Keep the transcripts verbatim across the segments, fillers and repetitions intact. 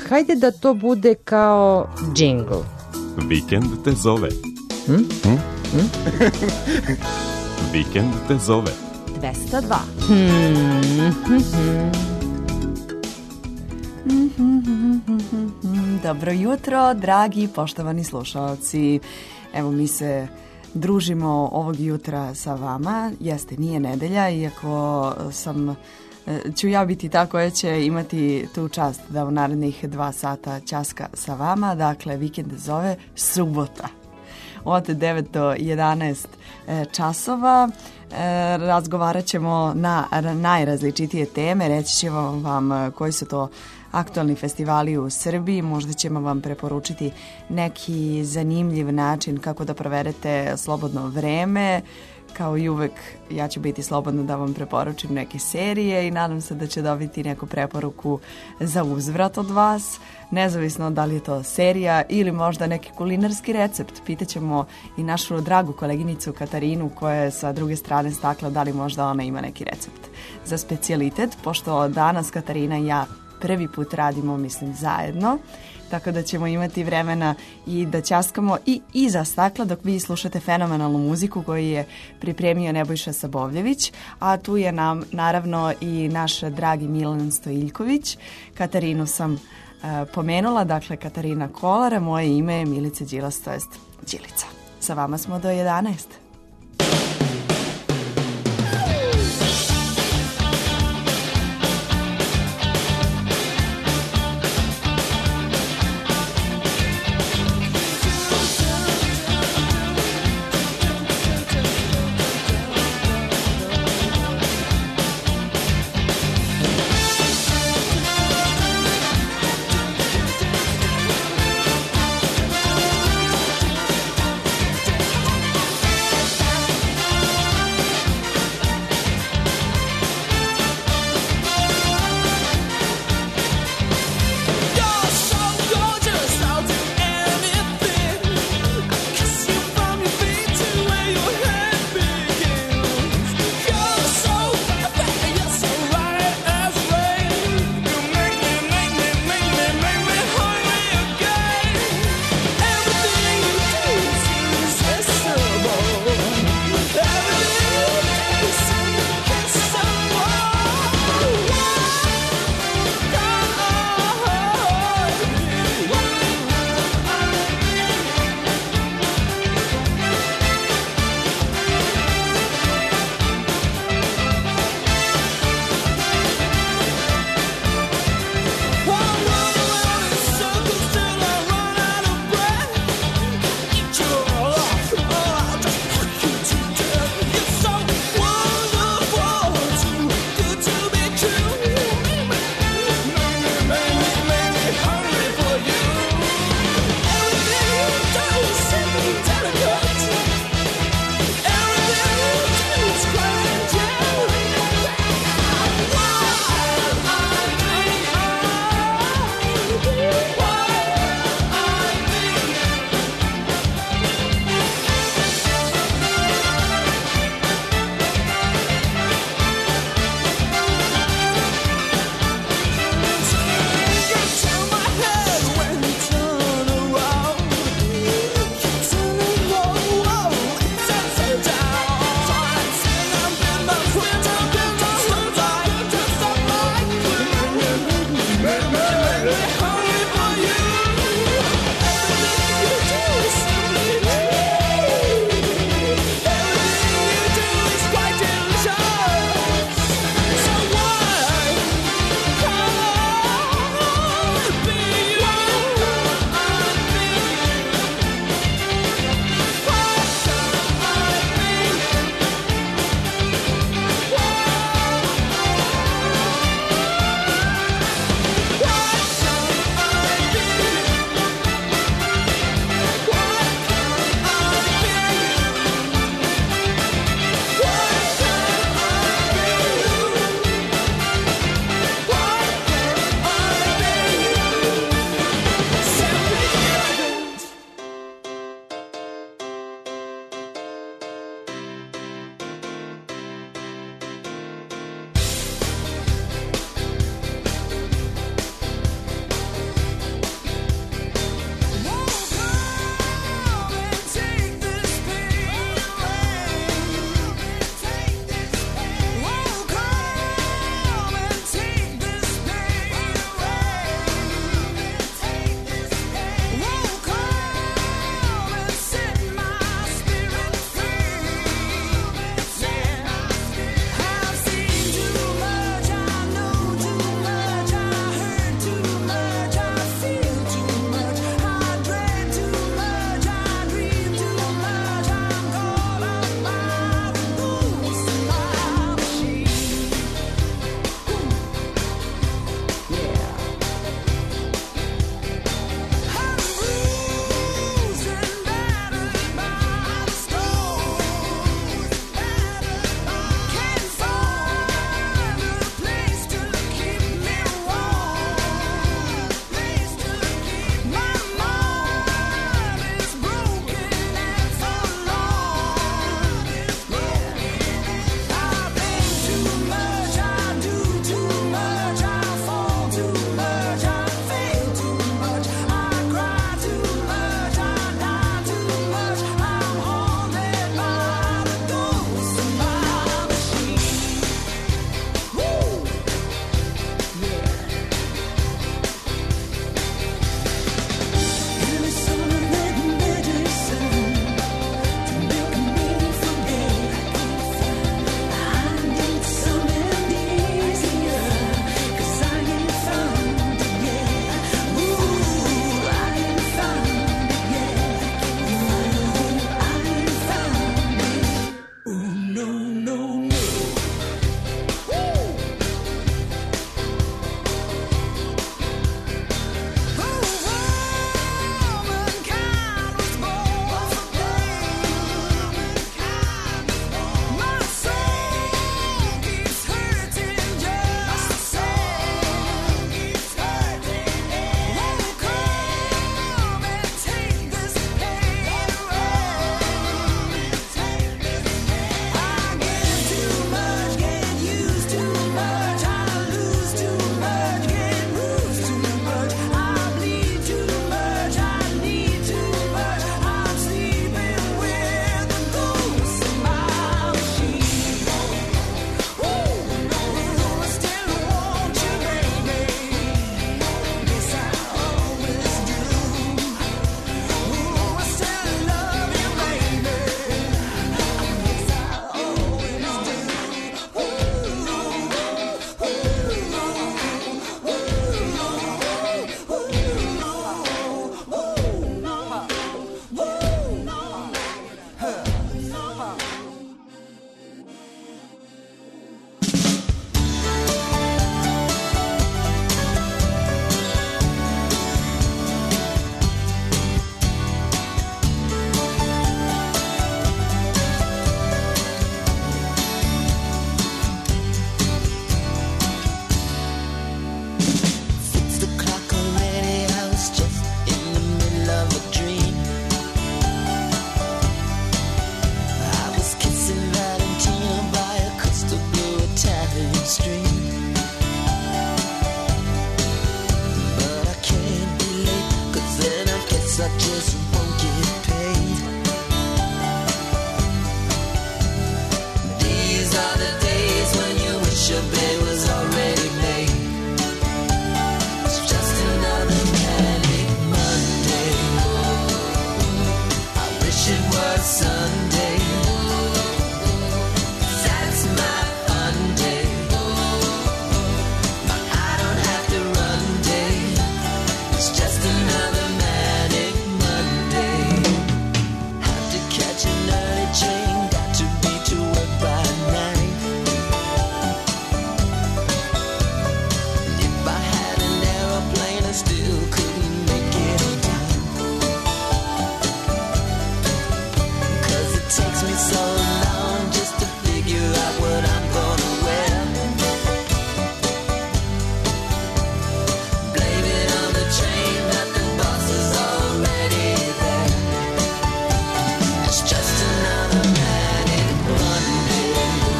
hajde da to bude kao džingl. Vikend te zove. Hm? Hm? Hm? Vikend te zove. dvesta dva. Hmm. Dobro jutro, dragi poštovani slušalci. Evo mi se družimo ovog jutra sa vama. Jeste, nije nedelja, iako sam, ću ja biti ta koja će imati tu čast da u narednih dva sata ćaska sa vama. Dakle, vikend zove subota. Od devet do jedanaest časova razgovarat ćemo na najrazličitije teme. Reći ćemo vam koji su to aktualni festivali u Srbiji, možda ćemo vam preporučiti neki zanimljiv način kako da provedete slobodno vreme. Kao i uvek, ja ću biti slobodna da vam preporučim neke serije i nadam se da će dobiti neku preporuku za uzvrat od vas, nezavisno da li je to serija ili možda neki kulinarski recept. Pitaćemo i našu dragu koleginicu Katarinu koja je sa druge strane stakla da li možda ona ima neki recept za specijalitet, pošto danas Katarina i ja prvi put radimo, mislim, zajedno, tako da ćemo imati vremena i da ćaskamo i iza stakla dok vi slušate fenomenalnu muziku koju je pripremio Nebojša Sabovljević, a tu je nam naravno i naš dragi Milan Stojiljković. Katarinu sam uh, pomenula, dakle Katarina Kolara, moje ime je Milica Đilas, to jest Đilica. Sa vama smo do jedanaest. guess I just won't get paid. These are the days when you wish your bed was already made. It's just another manic Monday. I wish it was Sunday. That's my fun day. My I don't have to run day. It's just another manic Monday. Have to catch an early train. Got to be to work by nine. If I had an aeroplane, I still couldn't make it on time. 'Cause it takes me so long just to figure out what I'm gonna wear. Blame it on the train that the boss is already there. It's just another manic Monday.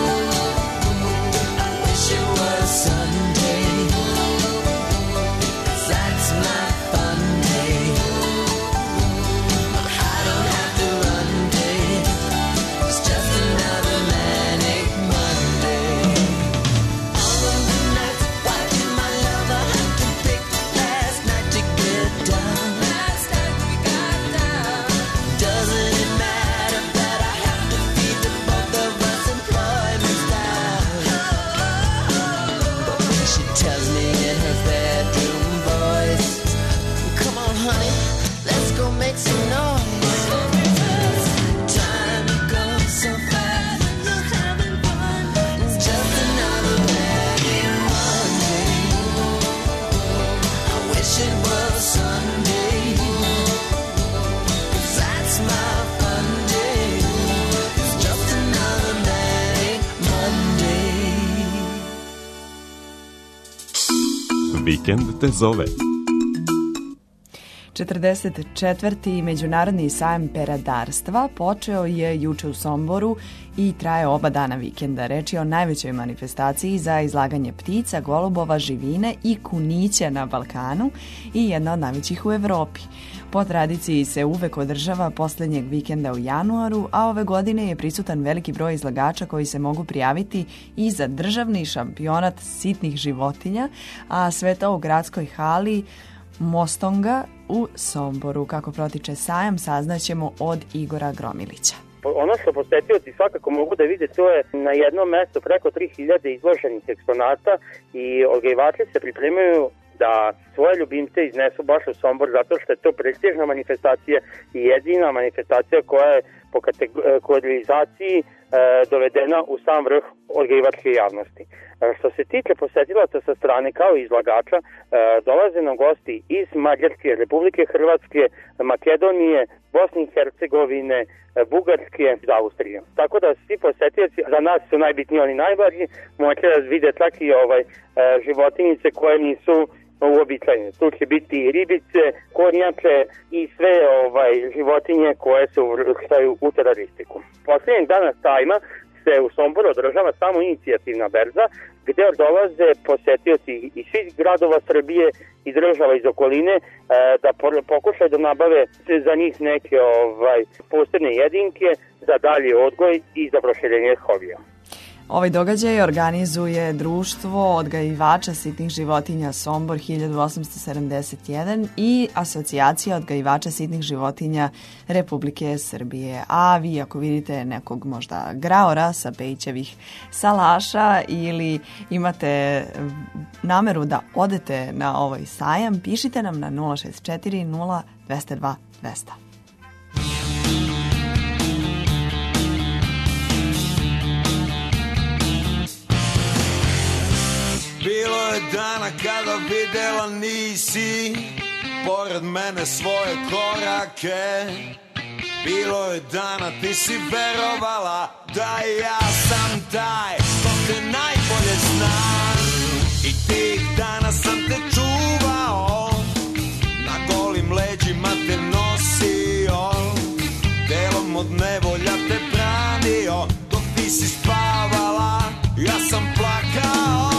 I wish it was Sunday. 'Cause that's my fun day. I don't have to run day. It's just another manic Monday. All of the nights, why did my lover have to pick last night to get down? Last night we got down. Doesn't it matter that I have to feed the both of us employments down? But when she tells me in her bedroom voice, come on honey, let's go make some noise. Time goes so fast when you're having fun. It's just another manic Monday. I wish it was Sunday. 'Cause that's my fun day. It's just another manic Monday. Vikend te zove. četrdeset četvrti Međunarodni sajam peradarstva počeo je juče u Somboru i traje oba dana vikenda. Reč je o najvećoj manifestaciji za izlaganje ptica, golubova, živine i kunića na Balkanu i jedna od najvećih u Evropi. Po tradiciji se uvek održava posljednjeg vikenda u januaru, a ove godine je prisutan veliki broj izlagača koji se mogu prijaviti i za državni šampionat sitnih životinja, a sve to u gradskoj hali Mostonga u Somboru. Kako protiče sajam, saznaćemo od Igora Gromilića. Ono što posetioci svakako mogu da vide, to je na jednom mestu preko tri hiljade izloženih eksponata i odgajivači se pripremaju da svoje ljubimce iznesu baš u Sombor, zato što je to prestižna manifestacija i jedina manifestacija koja je po kategorizaciji e, dovedena u sam vrh odgajivačke javnosti. E, što se tiče posetilaca sa strane kao i izlagača, e, dolaze nam gosti iz Mađarske, Republike Hrvatske, Makedonije, Bosne i Hercegovine, e, Bugarske, iz Austrije. Tako da svi posetioci, za nas su najbitniji oni najvažniji, možete da vide čak i ovaj, e, životinjice koje nisu uobičajene. Tu će biti i ribice, kornjače i sve ovaj životinje koje se uvrštaju u teroristiku. Posljednjeg dana sajma se u Somboru održava samo inicijativna berza gdje dolaze posetioci iz svih gradova Srbije i država iz okoline e, da pokušaju da nabave za njih neke ovaj posebne jedinke za dalji odgoj i za proširenje hobija. Ovaj događaj organizuje Društvo odgajivača sitnih životinja Sombor hiljadu osamsto sedamdeset jedan i Asocijacija odgajivača sitnih životinja Republike Srbije. A vi ako vidite nekog možda graora sa Pejićevih salaša ili imate nameru da odete na ovaj sajam, pišite nam na nula šest četiri nula dvesta dva dvesta. Bilo je dana kada videla nisi pored mene svoje korake. Bilo je dana ti si verovala da ja sam taj ko te najbolje zna. I tih dana sam te čuvao, na golim leđima te nosio, delom od nevolja te branio. Dok ti si spavala, ja sam plakao.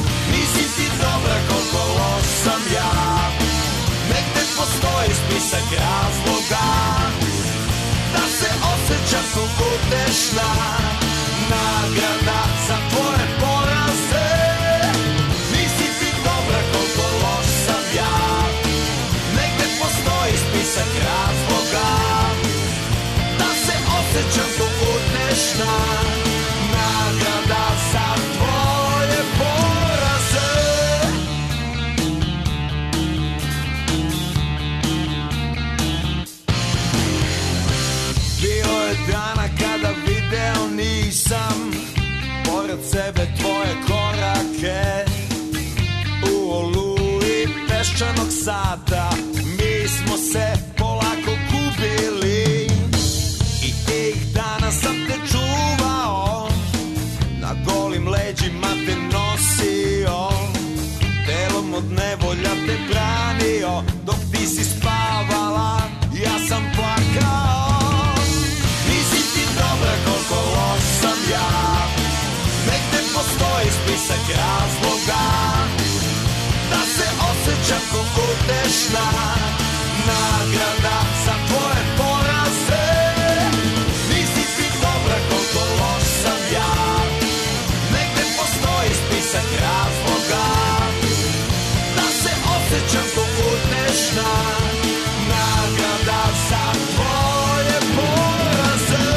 Dobra koliko loš sam ja, negde postoji spisak sata mi smo se polako gubili i tih dana sam te čuvao, na golim leđima te nosio, telom od nevolja te branio, dok ti si spavala ja sam plakao. Nisi ti dobra koliko loš sam ja, negde postoji spisak razloga da se osjećam ko utešna nagrada za tvoje poraze. Nisi ti dobra koliko loš sam ja, negde postoji spisak razloga da se osjećam ko utešna nagrada za tvoje poraze.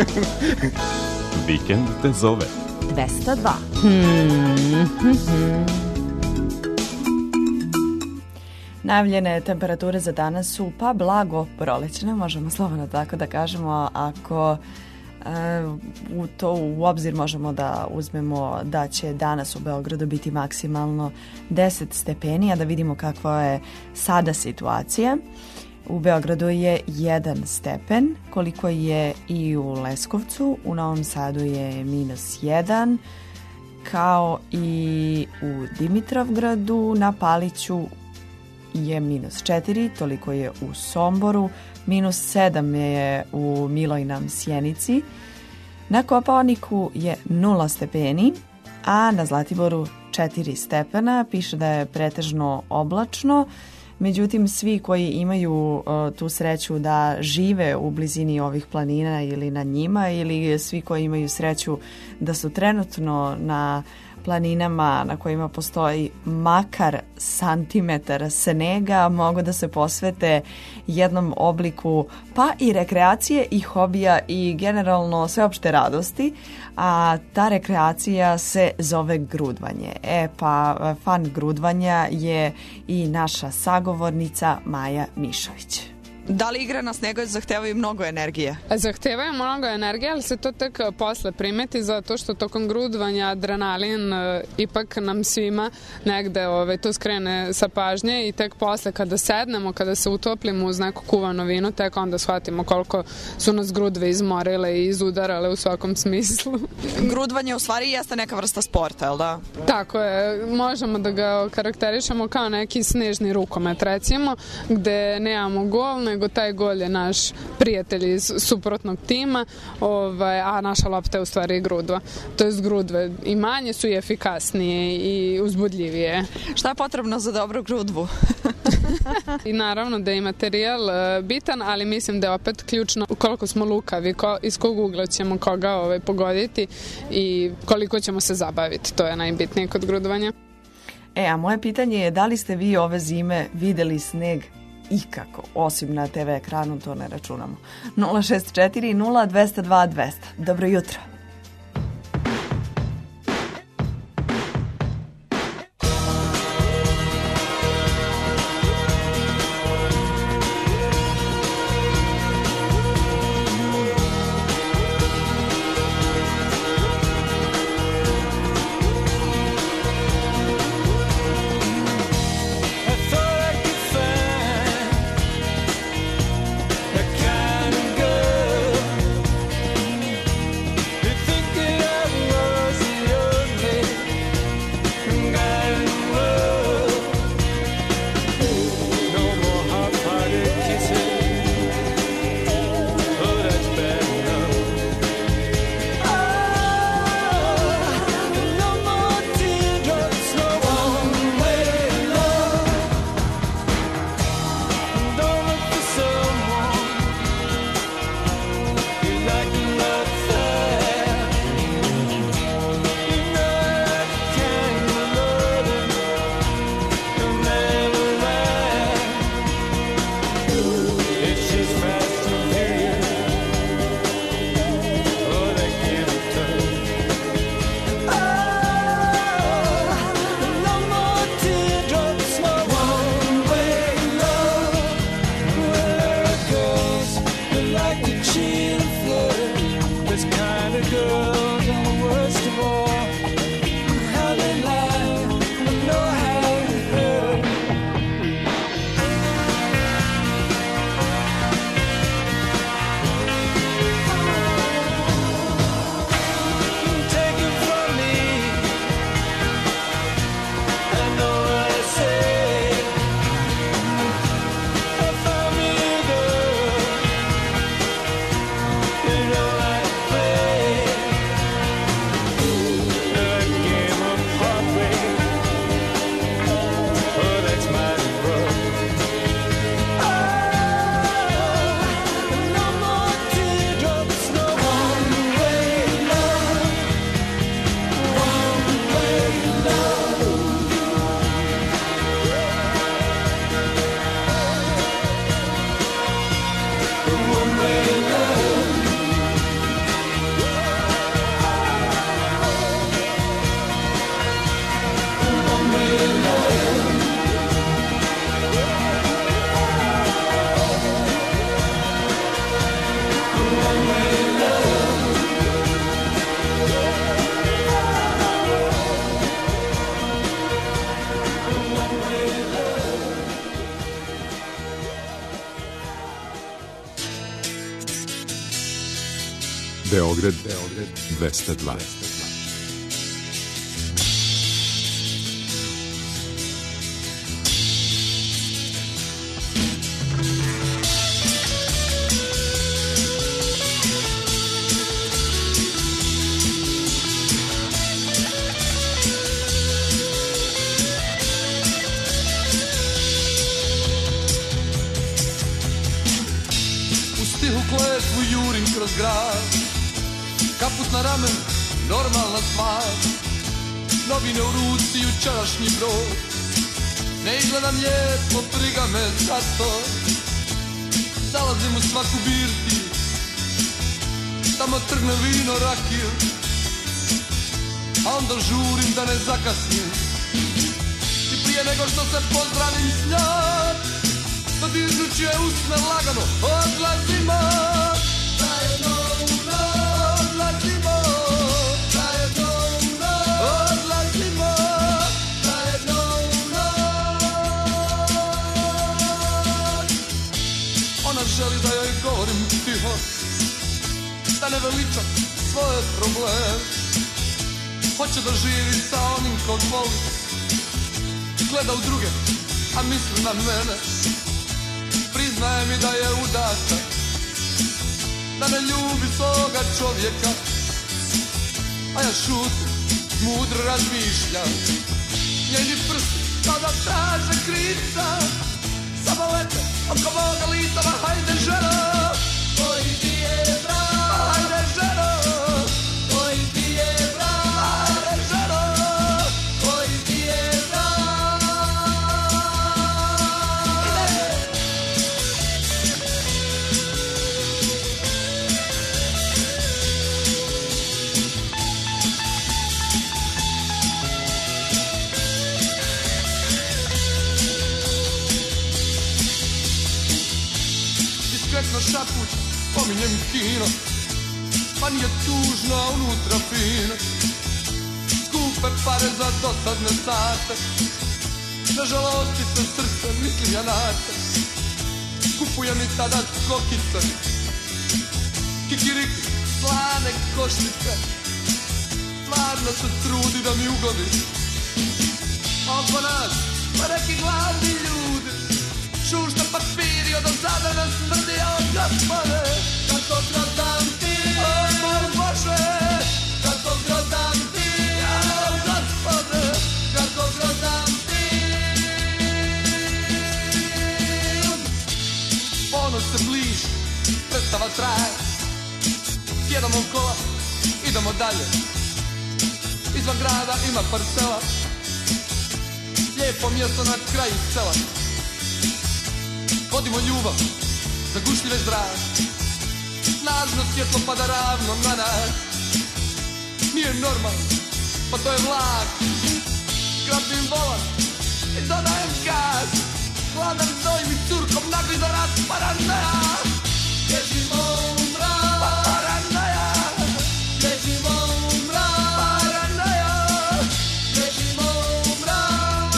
Vikend te zove. dvesta dva. Hmm. Najavljene temperature za danas su pa blago prolećne, možemo slobodno tako da kažemo, ako e, u to u obzir možemo da uzmemo da će danas u Beogradu biti maksimalno deset stepeni, a da vidimo kakva je sada situacija. U Beogradu je jedan stepen, koliko je i u Leskovcu, u Novom Sadu je minus jedan, kao i u Dimitrovgradu, na Paliću je minus četiri, toliko je u Somboru, minus sedam je u Milojnom Sjenici, na Kopaoniku je nula stepeni, a na Zlatiboru četiri stepena, piše da je pretežno oblačno. Međutim, svi koji imaju uh, tu sreću da žive u blizini ovih planina ili na njima, ili svi koji imaju sreću da su trenutno na planinama na kojima postoji makar santimetar snega, mogu da se posvete jednom obliku pa i rekreacije i hobija i generalno sveopšte radosti, a ta rekreacija se zove grudvanje. E pa fan grudvanja je i naša sagovornica Maja Mišović. Da li igre na snegu zahtevaju mnogo energije? Zahtevaju mnogo energije, ali se to tek posle primeti, zato što tokom grudvanja adrenalin e, ipak nam svima negde ove, to skrene sa pažnje i tek posle kada sednemo, kada se utoplimo uz neku kuvano vino, tek onda shvatimo koliko su nas grudve izmorile i izudarale u svakom smislu. Grudvanje u stvari jeste neka vrsta sporta, jel da? Tako je, možemo da ga karakterišemo kao neki snežni rukomet, recimo, gde nemamo gol, nego taj gol je naš prijatelj iz suprotnog tima, ovaj, a naša lopta je u stvari grudva. To je grudve i manje su i efikasnije i uzbudljivije. Šta je potrebno za dobru grudvu? I naravno da je materijal uh, bitan, ali mislim da je opet ključno koliko smo lukavi, ko, iz kog ugla ćemo koga ovaj, pogoditi i koliko ćemo se zabaviti. To je najbitnije kod grudvanja. E, a moje pitanje je da li ste vi ove zime videli sneg ikako, osim na te ve ekranu, to ne računamo. nula šest četiri nula dvesta dva dvesta. Dobro jutro. You know I play Beograd, Beograd dvesta dva. Kletvu jurim kroz grad, kaput na ramen, normalna stvar. Novine u ruci, jučerašnji brod, ne izgledam lijepo, briga me za to. Zalazim u svaku birti, tamo trgne vino, rakiju, a onda žurim da ne zakasnim. I prije nego što se pozdravim s njom, dodižući je usne lagano, odlazimo. Zajedno u noć, odlazimo. Zajedno u noć, odlazimo. Zajedno u noć. Ona želi da joj govorim tiho, da ne veličam svoje probleme. Hoće da živi sa onim kog voli, gleda u druge, a misli na mene. Priznaje mi da je udata, da ne ljubi svoga čovjeka, a ja šutim, mudro razmišljam. Njeni prsti kao da traže krivca, samo lete oko moga lica. Ma hajde ženo, koji ti je brak. Ma hajde ženo, koji ti je brak. Ma hajde ženo, koji ti je brak. Diskretno šapuć, pominjem kino, pa nije tužno, a unutra fino. Skupe pare za dosadne sate, na žalosti se srce, mislim ja na te. Kupujem i tada kokice, kikiriki, slane košnice. Stvarno se trudi da mi ugodi, a oko nas pa neki gladni ljudi. Šušta papiri od ozada nas smrdi, a od gospode, kako grodam ti, o moj Bože, kako grodam ti, a od gospode, kako grodam ti. Ponoć se bliži, predstava traje, sjedamo u kola, idemo dalje. Izvan grada ima parcela, lijepo mjesto na kraju sela. Vodimo ljubav, zagušljive zrak, snažno svjetlo pada ravno na nas. Nije normalno, pa to je vlak. Grabim volan i dodajem gas, hladan zoj mi curkom nagli za rat. Paranoja, bježimo u mrak. Paranoja, bježimo u mrak. Paranoja, bježimo u mrak.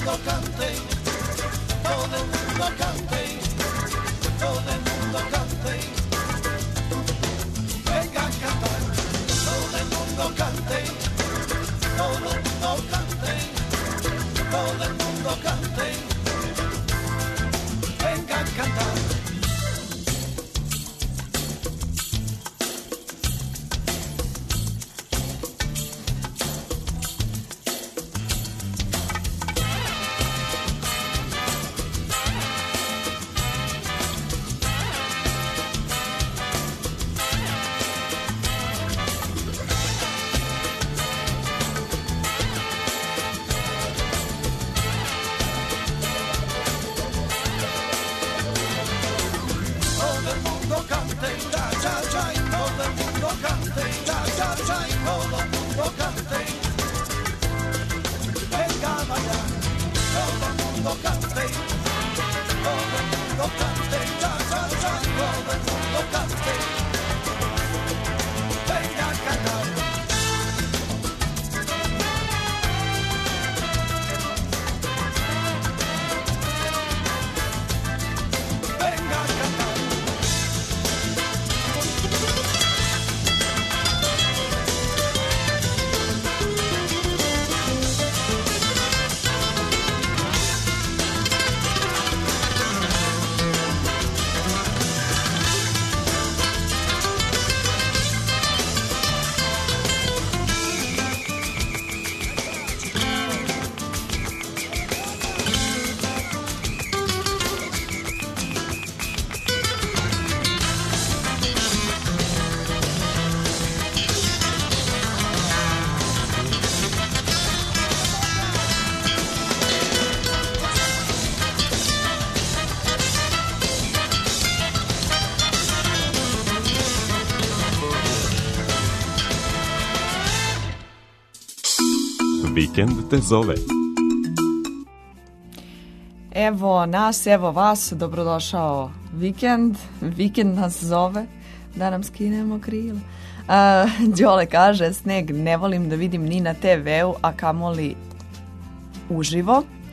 mundo cante, todo el mundo cante, todo el mundo cante. Venga a cantar, todo el mundo cante, todo el mundo cante, todo el mundo cante. Venga a cantar. Vikend te zove. Evo nas, evo vas, dobrodošao vikend. Vikend nas zove da nam skinemo krila. Uh, Đole kaže, sneg ne volim da vidim ni na te veu, a kamoli uživo.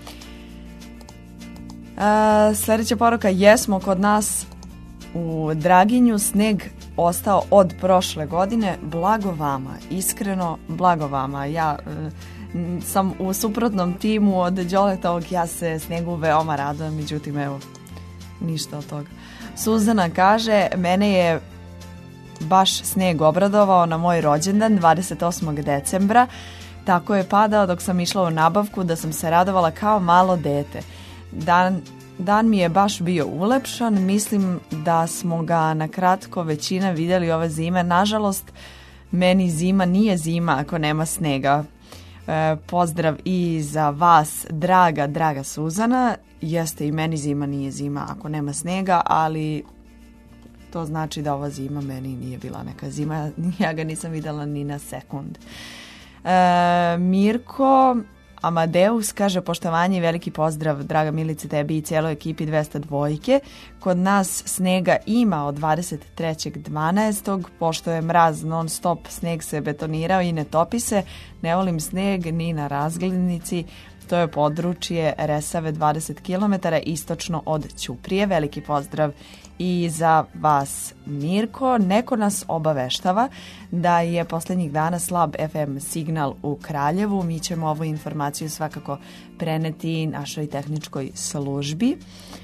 Uh, sljedeća poruka, jesmo kod nas u Draginju, sneg ostao od prošle godine, blago vama, iskreno blago vama. Ja uh, sam u suprotnom timu od Đoletovog, ja se snegu veoma radujem, međutim evo, ništa od toga. Suzana kaže, mene je baš sneg obradovao na moj rođendan dvadeset osmog decembra, tako je padao dok sam išla u nabavku da sam se radovala kao malo dete. Dan, dan mi je baš bio ulepšan, mislim da smo ga na kratko većina vidjeli ove zime. Nažalost, meni zima nije zima ako nema snega. E, pozdrav i za vas, draga, draga Suzana. Jeste, i meni zima nije zima ako nema snega, ali to znači da ova zima meni nije bila neka zima. Ja ga nisam vidjela ni na sekund. E, Mirko Amadeus kaže, poštovanje i veliki pozdrav, draga Milice, tebi i cijeloj ekipi dvesta dvojke. Kod nas snega ima od dvadeset trećeg dvanaestog Pošto je mraz non stop, sneg se betonirao i ne topi se. Ne volim sneg ni na razglednici. To je područje Resave, dvadeset kilometara istočno od Ćuprije. Veliki pozdrav i za vas, Mirko. Neko nas obaveštava da je posljednjih dana slab ef em signal u Kraljevu. Mi ćemo ovu informaciju svakako preneti našoj tehničkoj službi.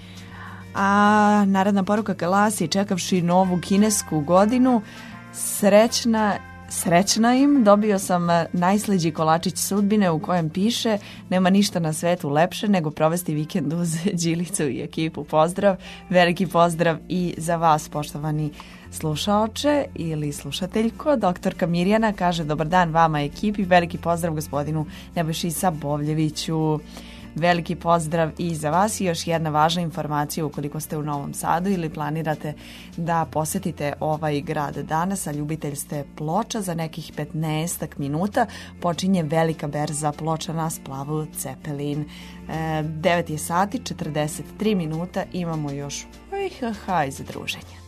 A naredna poruka glasi, čekavši novu kinesku godinu, srećna Srećna im, dobio sam najslađi kolačić sudbine u kojem piše, nema ništa na svetu lepše nego provesti vikend uz Đilicu i ekipu. Pozdrav, veliki pozdrav i za vas, poštovani slušaoče ili slušateljko. Doktorka Mirjana kaže, dobar dan vama ekipi, veliki pozdrav gospodinu Nebojši Sabovljeviću. Veliki pozdrav i za vas i još jedna važna informacija ukoliko ste u Novom Sadu ili planirate da posjetite ovaj grad danas, a ljubitelj ste Ploča, za nekih petnaestak minuta počinje velika berza Ploča na splavu Cepelin. E, devet je sati, četrdeset tri minuta, imamo još haj za druženje.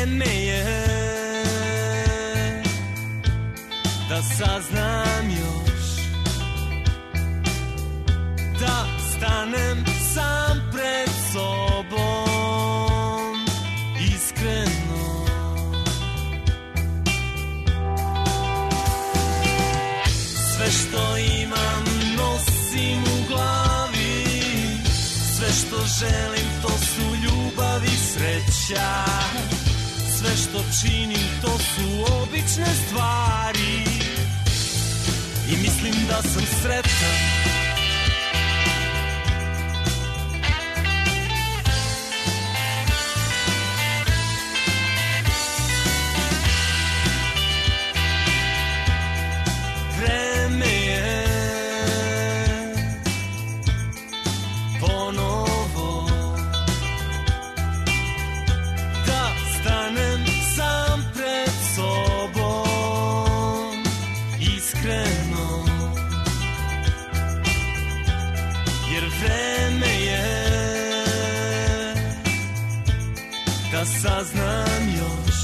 Vreme je da saznam još, da stanem sam pred sobom iskreno. Sve što imam nosim u glavi, sve što želim to su ljubav i sreća, sve što činim to su obične stvari i mislim da sam sretan. Vreme je ponovo da stanem sam pred sobom iskreno, jer vreme je da saznam još,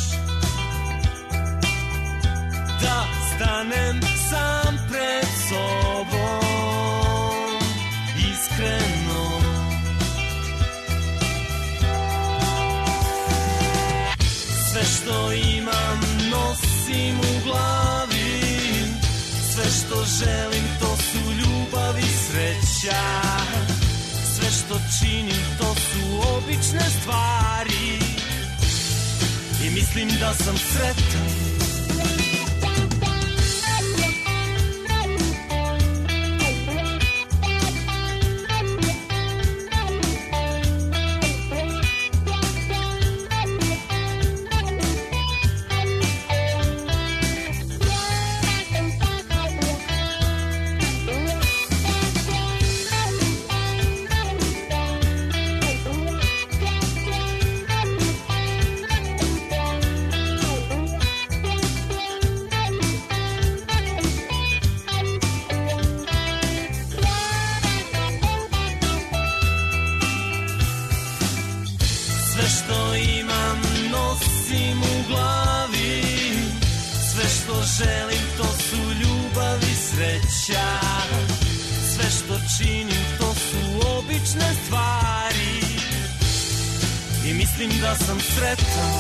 da stanem sam pred sobom iskreno. Sve što imam nosim u glavi, sve što želim to su ljubav i sreća, sve što činim to su obične stvari i mislim da sam sretan. Sve što imam nosim u glavi, sve što želim to su ljubav i sreća, sve što činim to su obične stvari i mislim da sam sretan.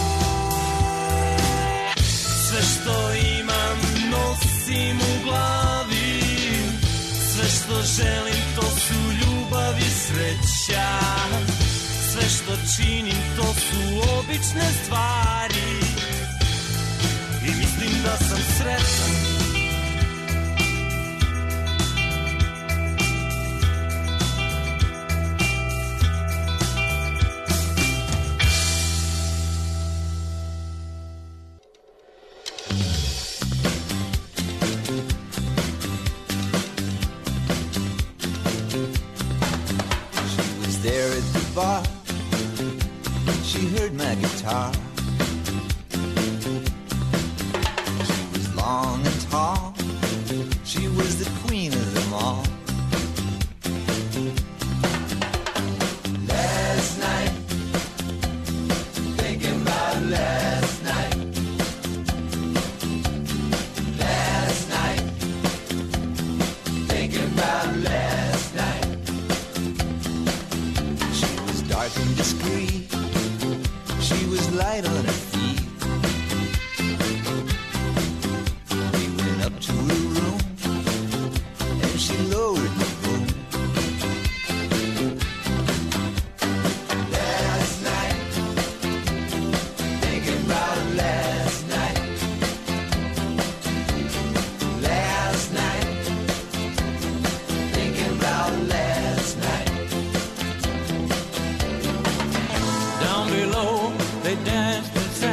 Sve što imam nosim u glavi, sve što želim to su ljubav i sreća, sve što činim to su obične stvari i mislim da sam sretan. She was there at the bar. She heard my guitar. She was long and tall. She was the queen of them all. Last night, thinking about last night. Last night, thinking about last night. She was dark and discreet. She was light on her feet. We went up to her room and she lowered the boom. Last night, thinking about last night. Last night, thinking about last night. Down below they danced and sang.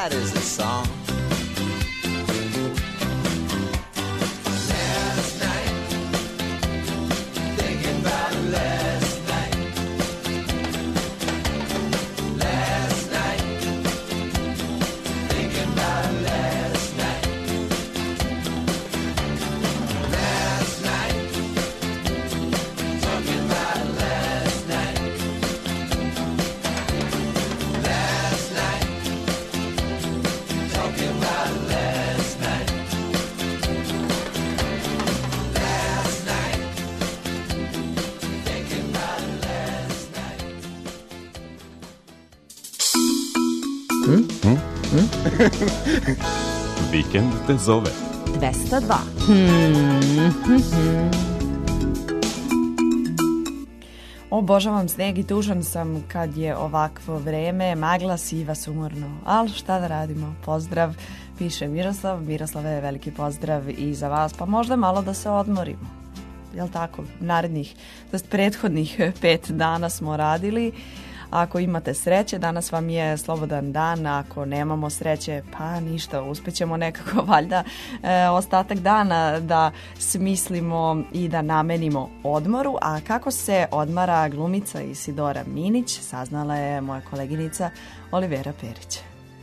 bright as the song. Last night, thinking about last night. Last night, thinking about last night. Last night, talking about last night. Last night, talking about last night. Last night, thinking about last night. Vikend te zove. dvesta dva. Hmm. Obožavam sneg i tužan sam kad je ovakvo vreme, magla, siva, sumorno. Ali šta da radimo? Pozdrav, piše Miroslav. Miroslave, veliki pozdrav i za vas, pa možda malo da se odmorimo. Jel tako? Narednih, to jest prethodnih pet dana smo radili. Ako imate sreće, danas vam je slobodan dan, ako nemamo sreće, pa ništa, uspećemo nekako valjda e, ostatak dana da smislimo i da namenimo odmoru. A kako se odmara glumica Isidora Minić, saznala je moja koleginica Olivera Perić.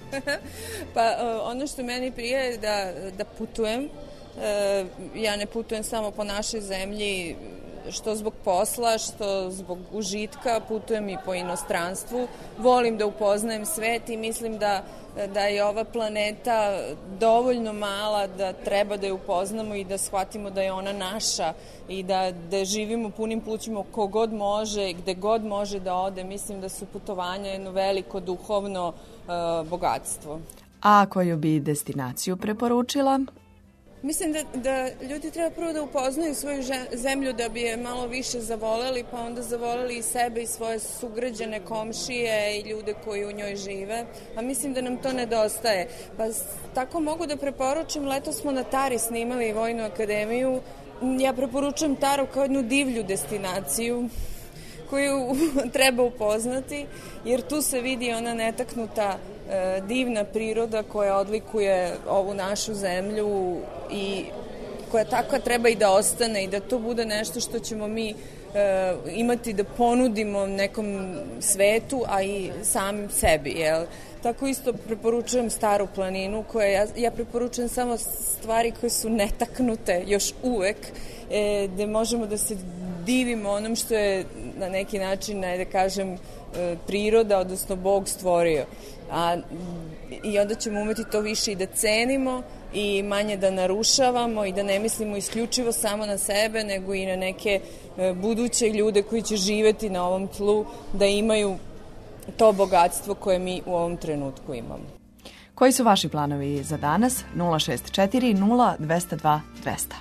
Pa ono što meni prije je da, da putujem. E, ja ne putujem samo po našoj zemlji, što zbog posla, što zbog užitka, putujem i po inostranstvu. Volim da upoznajem svet i mislim da, da je ova planeta dovoljno mala da treba da je upoznamo i da shvatimo da je ona naša i da, da živimo punim plućima kogod može, gde god može da ode. Mislim da su putovanja jedno veliko duhovno uh, bogatstvo. A koju bi destinaciju preporučila? Mislim da, da ljudi treba prvo da upoznaju svoju zemlju da bi je malo više zavoleli, pa onda zavoleli i sebe i svoje sugrađane, komšije i ljude koji u njoj žive. A mislim da nam to nedostaje. Pa tako mogu da preporučim, leto smo na Tari snimali Vojnu akademiju. Ja preporučujem Taru kao jednu divlju destinaciju koju treba upoznati, jer tu se vidi ona netaknuta e, divna priroda koja odlikuje ovu našu zemlju i koja takva treba i da ostane i da to bude nešto što ćemo mi e, imati da ponudimo nekom svetu, a i samim sebi, jel? Tako isto preporučujem Staru planinu, koja ja, ja preporučujem samo stvari koje su netaknute još uvek, e, gde možemo da se divimo onom što je na neki način, da kažem, priroda, odnosno Bog stvorio. A, i onda ćemo umeti to više i da cenimo i manje da narušavamo i da ne mislimo isključivo samo na sebe, nego i na neke buduće ljude koji će živeti na ovom tlu, da imaju to bogatstvo koje mi u ovom trenutku imamo. Koji su vaši planovi za danas? nula šest četiri nula dvesta dva dvesta.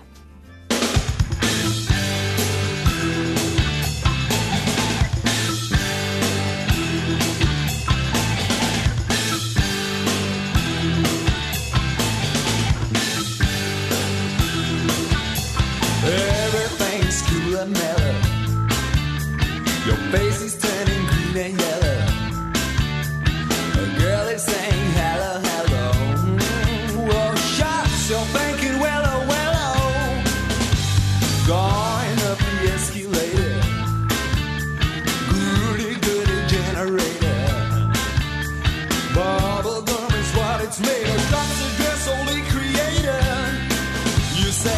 Everything's cool and mellow. Your face is turning green and yellow. A girl is saying hello, hello. Mm, well, shots, you're thinking, well, oh, well, oh. Going up the escalator. Goody, goody generator. Bubble gum is what it's made of. That's a dress only creator. You say,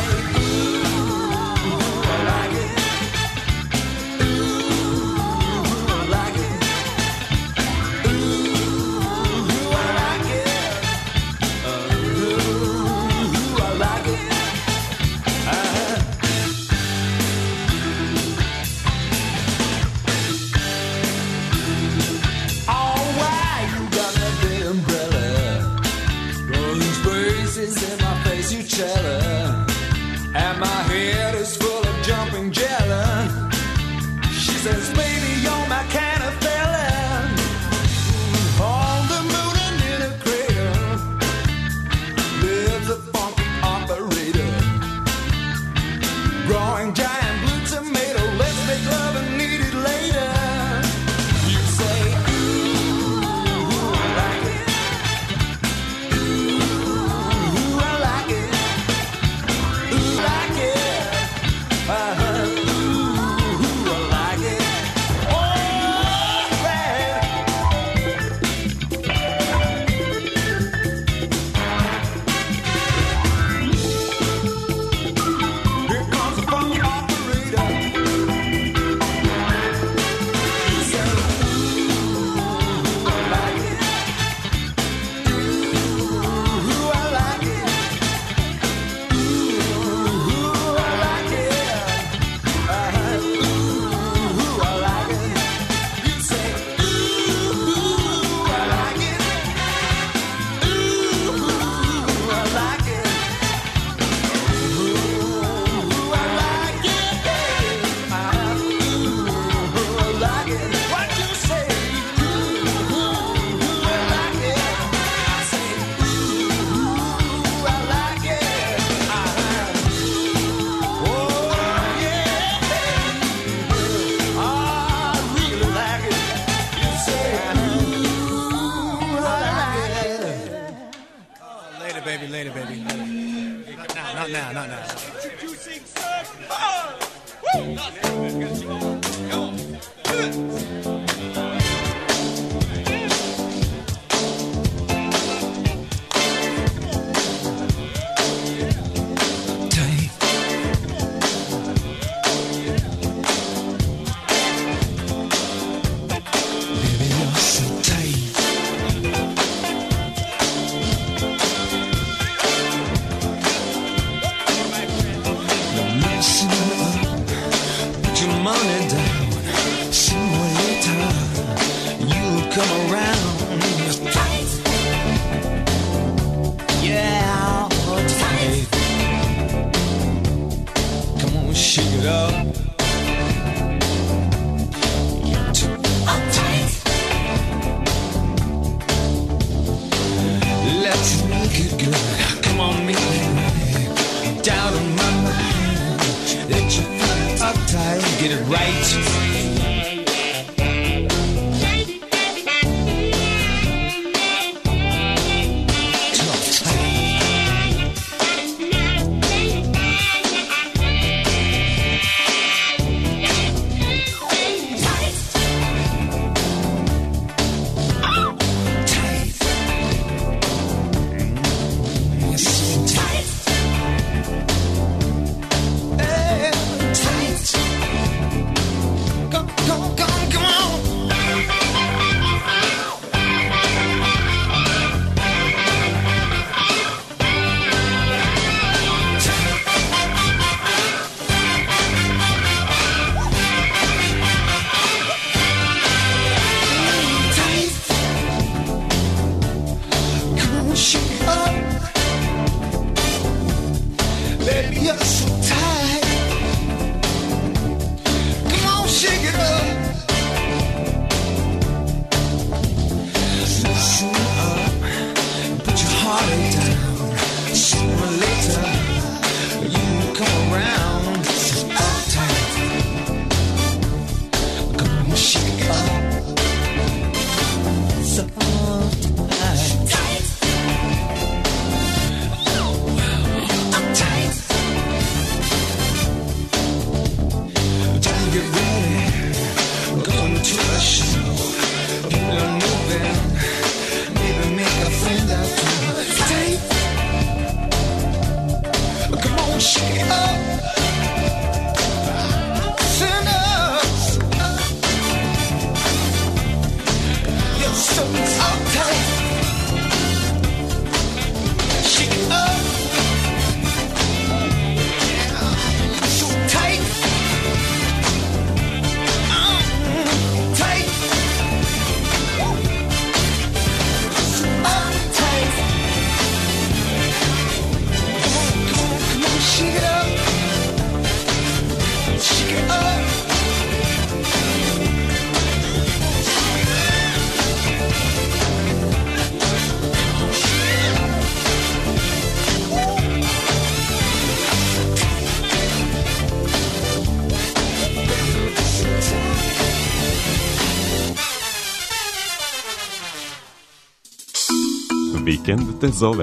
I No, no, no, no. Introducing Sir Paul. Vikend te zove.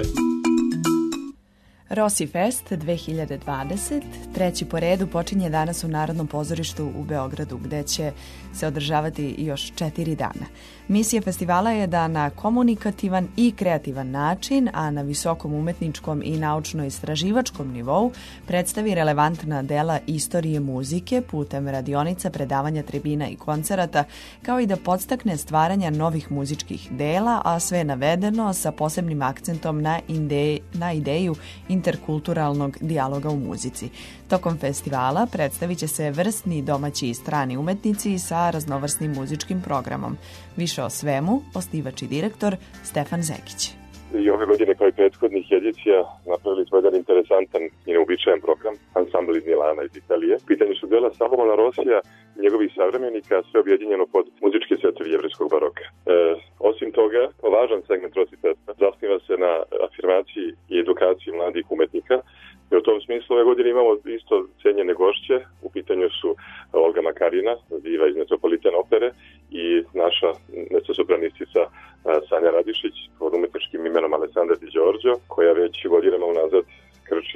Rossi Fest dve hiljade dvadeset, treći po redu, počinje danas u Narodnom pozorištu u Beogradu, gde će se održavati još četiri dana. Misija festivala je da na komunikativan i kreativan način, a na visokom umetničkom i naučno-istraživačkom nivou, predstavi relevantna dela istorije muzike putem radionica, predavanja, tribina i koncerata, kao i da podstakne stvaranja novih muzičkih dela, a sve navedeno sa posebnim akcentom na, ide, na ideju interkulturalnog dijaloga u muzici. Tokom festivala predstavit će se vrsni domaći i strani umetnici sa raznovrsnim muzičkim programom. Više o svemu, osnivač i direktor Stefan Zekić. I ove godine kao i prethodnih edicija napravili smo jedan interesantan i neobičajan program, ansambl iz Milana iz Italije. Pitanje su dela Salomona Rosija, njegovih savremenika, sve objedinjeno pod muzički svetovi jevrejskog baroka. E, osim toga, važan segment Rossi Festa zasniva se na afirmaciji i edukaciji mladih umetnika. I u tom smislu ove godine imamo isto cenjene gošće. U pitanju su Olga Makarina, diva iz Metropolitan opere, i naša mezzosopranistica Sanja Radišić pod umetničkim imenom Alessandra Di Giorgio, koja već godinama unazad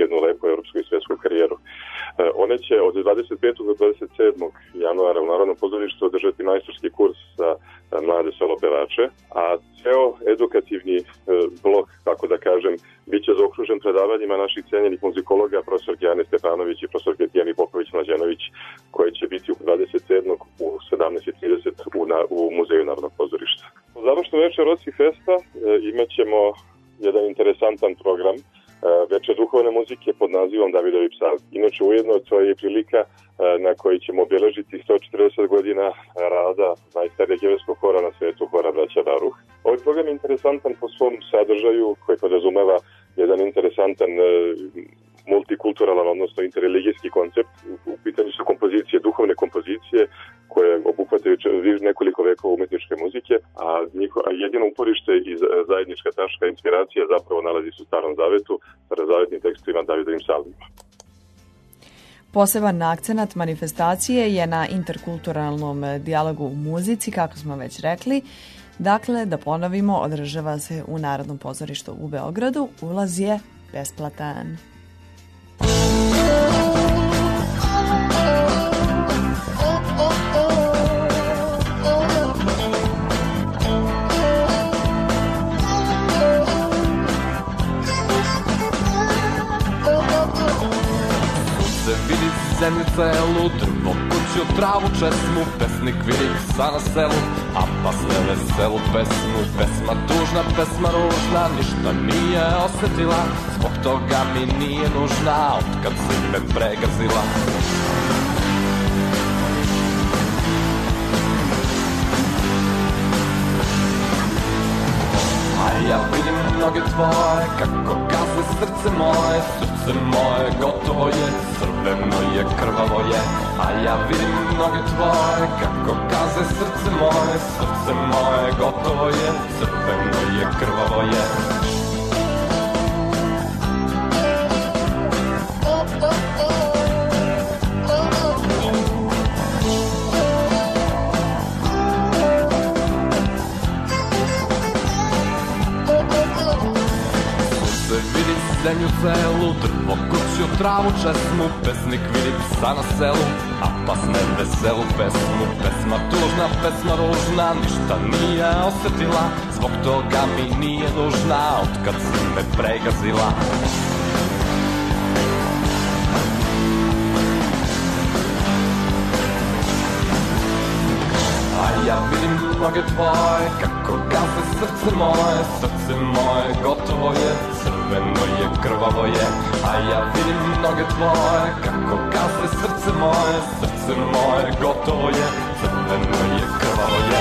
jednu lepu evropsku i svjetsku karijeru. One će od dvadeset petog do dvadeset sedmog januara u Narodnom pozorištu održati majstorski kurs za mlade solo pevače, a ceo edukativni blok, tako da kažem, bit će zaokružen predavanjima naših cenjenih muzikologa, profesor Dijane Stepanović i profesor Tijani Popović-Mlađenović, koje će biti u dvadeset sedmog u sedamnaest i trideset u, na, u Muzeju Narodnog pozorišta. U završnu večer Roski Festa e, imat ćemo jedan interesantan program, e, večer duhovne muzike pod nazivom Davidovi psalmi. Inače, ujedno to je prilika e, na koji ćemo obeležiti sto četrdeset godina rada najstarijeg jevrejskog hora na svetu, hora braća Baruh. Ovaj program je interesantan po svom sadržaju koji podrazumeva jedan interesantan e, multikulturalan, odnosno interreligijski koncept. U pitanju su kompozicije, duhovne kompozicije koje obuhvataju nekoliko vekova umetničke muzike, a, njiho, a jedino uporište i zajednička tačka inspiracija zapravo nalazi se u Starom Zavetu, starozavetnim tekstovima Davidovim psalmima. Poseban akcenat manifestacije je na interkulturalnom dijalogu u muzici, kako smo već rekli. Dakle, da ponovimo, održava se u Narodnom pozorištu u Beogradu. Ulaz je besplatan. Vidi zemlju celu, drvo, kuću, travu, česmu, pesnik vidi psa na selu, a pas ne veselu pesmu. Pesma tužna, pesma ružna, ništa nije osetila, zbog toga mi nije nužna, otkad si me pregazila. A ja vidim noge tvoje, kako gaze srce moje, srce moje gotovo je, crveno je, krvavo je. A ja vidim noge tvoje, kako gaze srce moje, srce moje gotovo je, crveno je, krvavo je. Zemlju celu, drvo, kuću, travu, česmu, pesnik vidi psa na selu, a pas ne veselu pesmu. Pesma tužna, pesma ružna, ništa nije osetila, zbog toga mi nije nužna, otkad si me pregazila. A ja vidim noge tvoje, kako gaze srce moje, srce moje gotovo je, crveno je, krvavo je. A ja vidim noge tvoje, kako gaze srce moje, srce moje gotovo je, crveno je, krvavo je.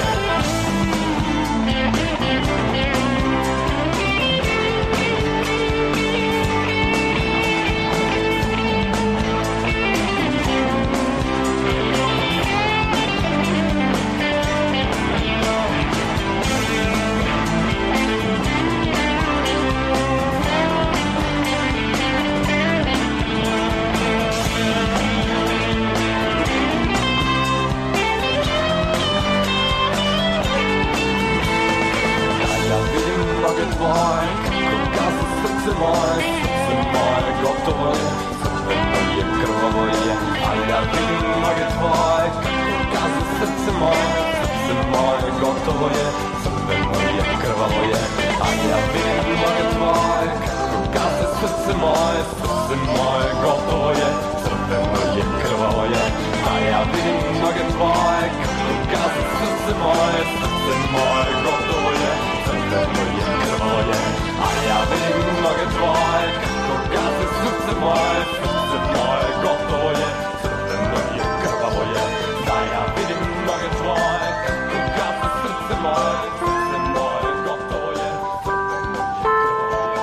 Tvoje, kako gaze srce moje, srce moje gotovo je, crveno je, krvavo je. A ja vidim noge tvoje, kako gaze srce moje, srce moje gotovo je, crveno je, krvavo je. A ja vidim noge tvoje, kako gaze srce moje, srce moje gotovo je, crveno je, krvavo je. A ja vidim noge tvoje, kako gaze srce moje, srce moje gotovo je, crveno je, krvavo je. A ja vidim noge tvoje, kako gaze srce moje, srce moje gotovo je, crveno je, krvavo je. Da ja vidim noge tvoje, kako gaze srce moje, srce moje gotovo je, crveno je, krvavo je.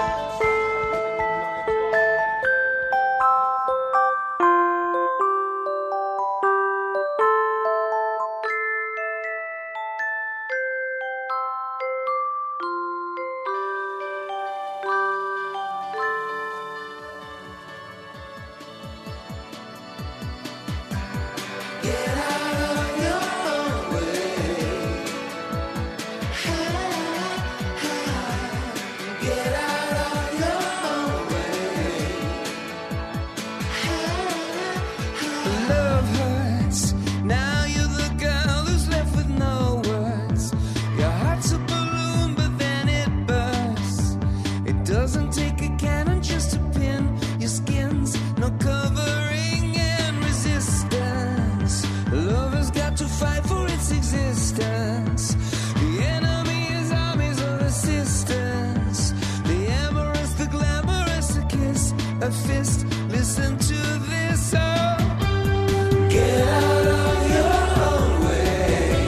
a fist. Listen to this song. Get out of your own way.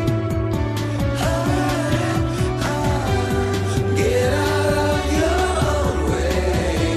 Ah, ah, get out of your own way.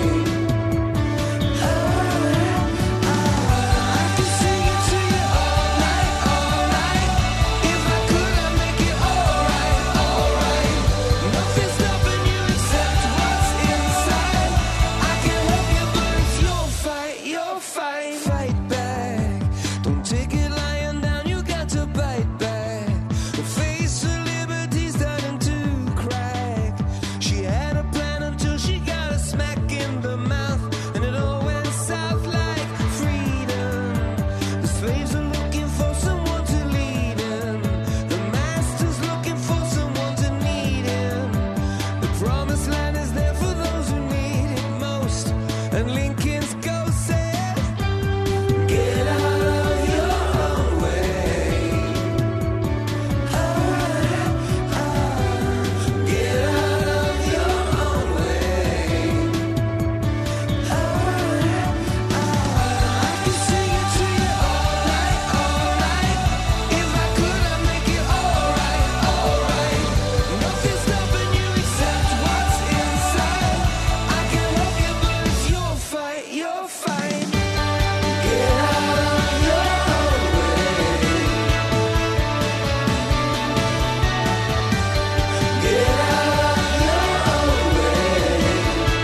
Ah, ah, I can sing it to you all night, all night. If I could, I'd make it alright, alright. Nothing's stopping you except what's inside. I can help you, but it's your fight, your fight. Fight back. Don't take it lying down, you got to bite back. The face of liberty's starting to crack. She had a plan until she got a smack in the mouth, and it all went south like freedom. The slaves are looking for someone to lead them. The master's looking for someone to need him. The promised land is there for those who need it most. And Lincoln's ghost said, get out of your own way. Ah, ah, get out of your own way. Ah, ah, I can sing it to you all night, all night. If I could, I'd make it alright, alright. Nothing's stopping you except what's inside. I can help you, but it's your fight, your fight. Get out of your own way. Get out of your own way.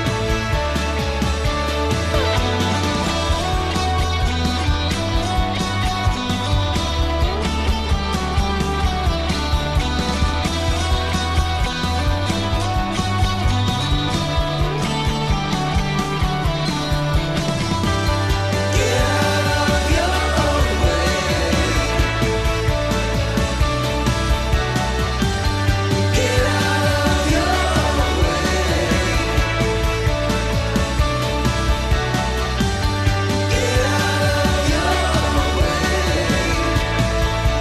Get out of your own way. Get out of your own way. Get out of your own way.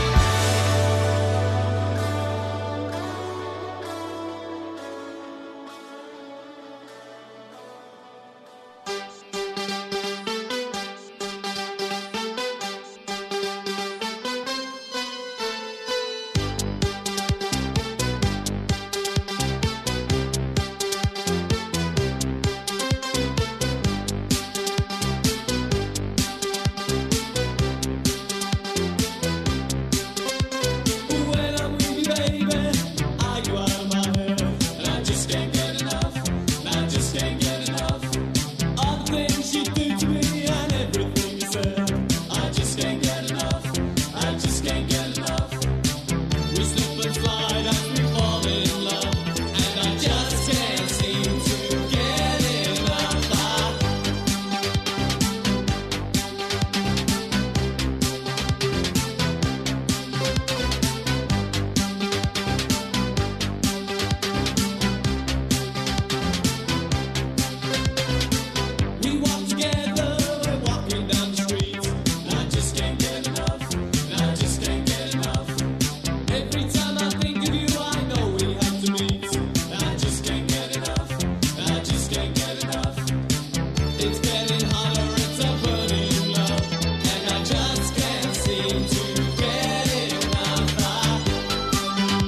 When I'm with you, baby, are you out of my head? And I just can't get enough. And I just can't get enough. All the things you do to me and everything you said. I just can't get enough. I just can't get enough. We slip and slide as we fall in love, and I just can't seem to get enough. I We walk together, we're walking down the street, and I just can't get enough, and I just can't get enough. Every time I think of you, I know we have to meet, and I just can't get enough, and I just can't get enough. It's getting hotter, it's a burning love, and I just can't seem to get enough. I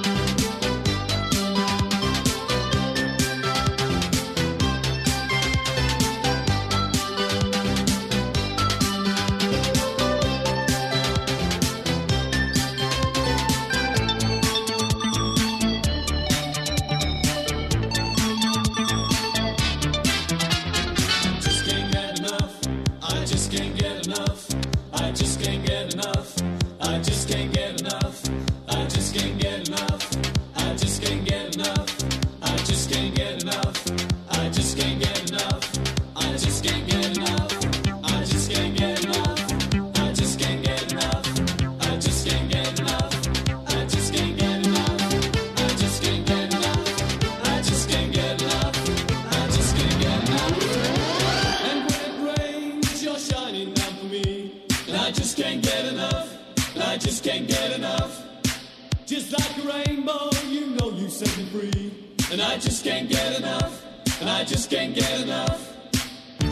just can't get enough. I just can't get enough. I just can't get enough. I just can't get enough. I just can't get enough. I just can't get enough. I just can't get enough. I just can't get enough. I just can't get enough. I just can't get enough. I just can't get enough. I just can't get enough. I just can't get enough. I just can't get enough. I just can't get enough. I just can't get enough. And when it rains, you're shining down for me, and I just can't get enough. And I just can't get enough. Just like a rainbow, you know you set me free, and I just can't get enough. And I just can't get enough.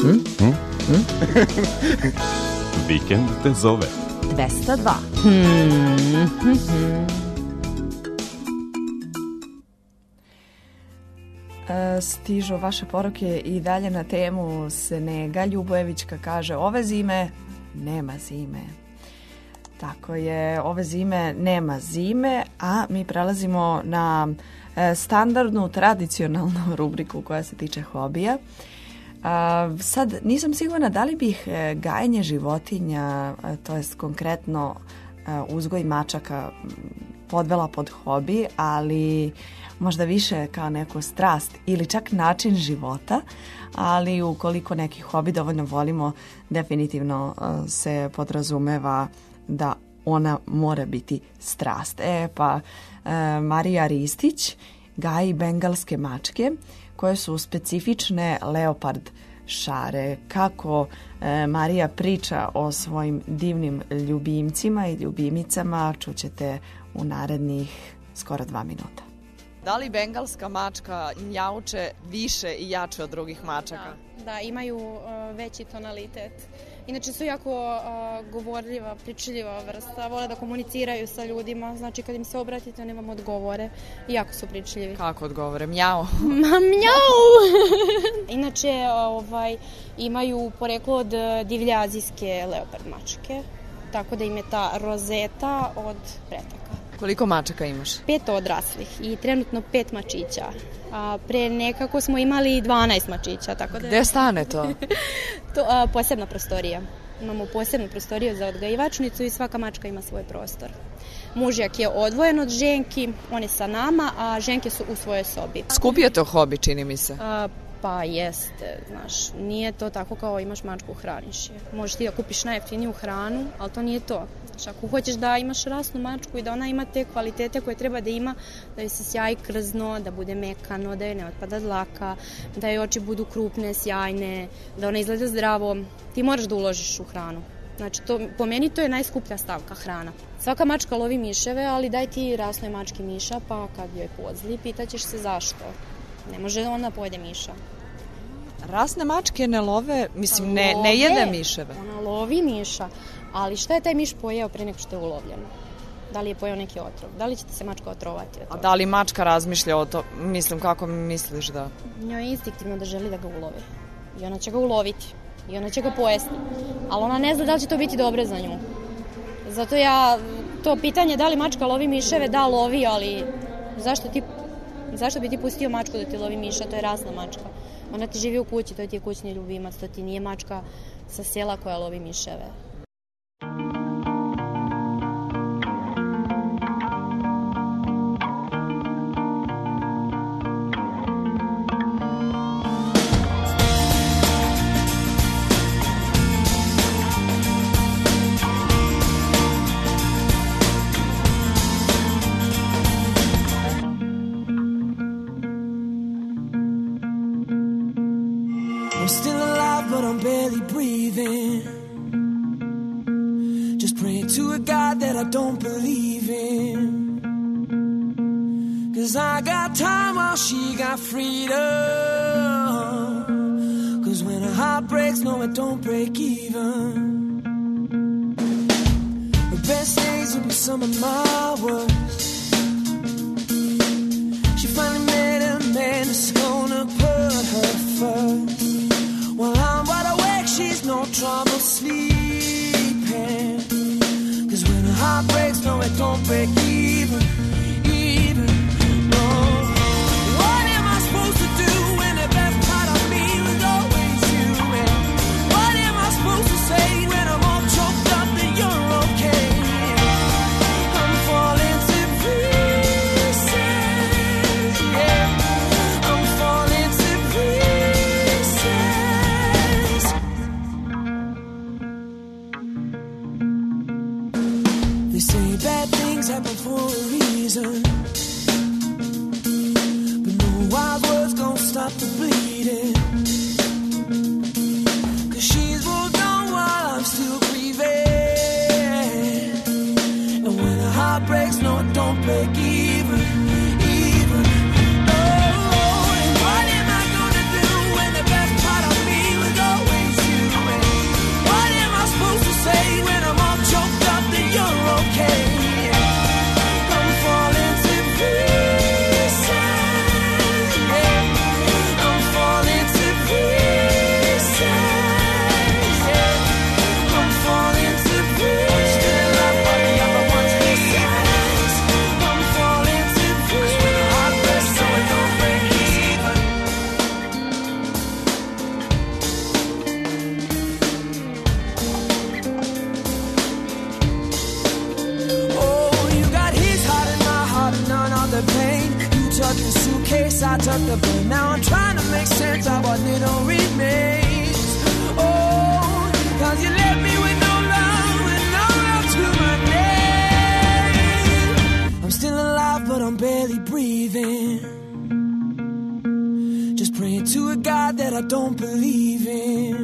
Hm? Hm? Hm? Vikend te zove. dvesta dva. Hmm. Hmm. Hmm. Stižu vaše poruke i dalje na temu snega. Ljubojevićka kaže, ove zime nema zime. Tako je, ove zime nema zime, a mi prelazimo na standardnu, tradicionalnu rubriku koja se tiče hobija. Sad, nisam sigurna da li bih gajenje životinja, to jest konkretno uzgoj mačaka, podvela pod hobi, ali možda više kao neku strast ili čak način života, ali ukoliko neki hobi dovoljno volimo, definitivno se podrazumeva da ona mora biti strast. E pa e, Marija Ristić gaji bengalske mačke koje su specifične leopard šare. Kako e, Marija priča o svojim divnim ljubimcima i ljubimicama čućete u narednih skoro dva minuta. Da li bengalska mačka njauče više i jače od drugih mačaka? Da, da imaju uh, veći tonalitet. Inače su jako uh, govorljiva, pričljiva vrsta, vole da komuniciraju sa ljudima, znači kad im se obratite oni vam odgovore i jako su pričljivi. Kako odgovore? Mjau? Ma mjau! Inače ovaj, imaju poreklo od divlje-azijske leopard mačke, tako da im je ta rozeta od pretaka. Koliko mačaka imaš? Pet odraslih i trenutno pet mačića. A pre nekako smo imali dvanaest mačića. Tako da... Gde stane to? to a, posebna prostorija. Imamo posebnu prostoriju za odgajivačnicu i svaka mačka ima svoj prostor. Mužjak je odvojen od ženki, on je sa nama, a ženke su u svojoj sobi. Skup je to hobi, čini mi se. A, pa jeste, znaš, nije to tako kao imaš mačku, hraniš je. Možeš ti da kupiš najjeftiniju hranu, ali to nije to. Znači, ako hoćeš da imaš rasnu mačku i da ona ima te kvalitete koje treba da ima, da joj se sjaji krzno, da bude mekano, da joj ne otpada dlaka, da joj oči budu krupne, sjajne, da ona izgleda zdravo, ti moraš da uložiš u hranu. Znači, to, po meni to je najskuplja stavka, hrana. Svaka mačka lovi miševe, ali daj ti rasnoj mački miša, pa kad joj pozli, pitaćeš se zašto. Ne može ona pojede miša. Rasne mačke ne love, mislim, ne, ne jede miševe. Ona lovi miša, ali šta je taj miš pojeo pre nego što je ulovljen? Da li je pojeo neki otrov? Da li će ti se mačka otrovati? A da li mačka razmišlja o to? Mislim, kako misliš da? Njoj je instinktivno da želi da ga ulovi. I ona će ga uloviti. I ona će ga pojesti. Ali ona ne zna da li će to biti dobro za nju. Zato ja, to pitanje da li mačka lovi miševe, da lovi, ali zašto ti, zašto bi ti pustio mačku da ti lovi miša? To je rasna mačka. Ona ti živi u kući, to ti je kućni ljubimac, to ti nije mačka sa sela koja lovi miševe. I'm still alive, but I'm barely breathing. Just praying to a God that I don't believe in. Cause I got time while she got freedom. Cause when her heart breaks, no, it don't break even. The best days will be some of my worst. She finally met a man that's gonna put her first. While I'm wide awake, she's no trouble sleeping. Cause when her heart breaks, no, it don't break even, even, no. What am I supposed to do when the best part of me was always you? And what am I supposed to say when I'm all choked up that you're okay? I'm falling to pieces, yeah. I'm falling to pieces. They say bad things happen for a reason, but no wild words gon' stop the bleeding. Cause she's moved on while I'm still grieving. And when a heart breaks, no, it don't break even, even. Oh, and what am I gonna do when the best part of me was always sucker, but now I'm trying to make sense of what little remains. Oh, cause you left me with no love and no love to my name. I'm still alive, but I'm barely breathing. Just praying to a God that I don't believe in.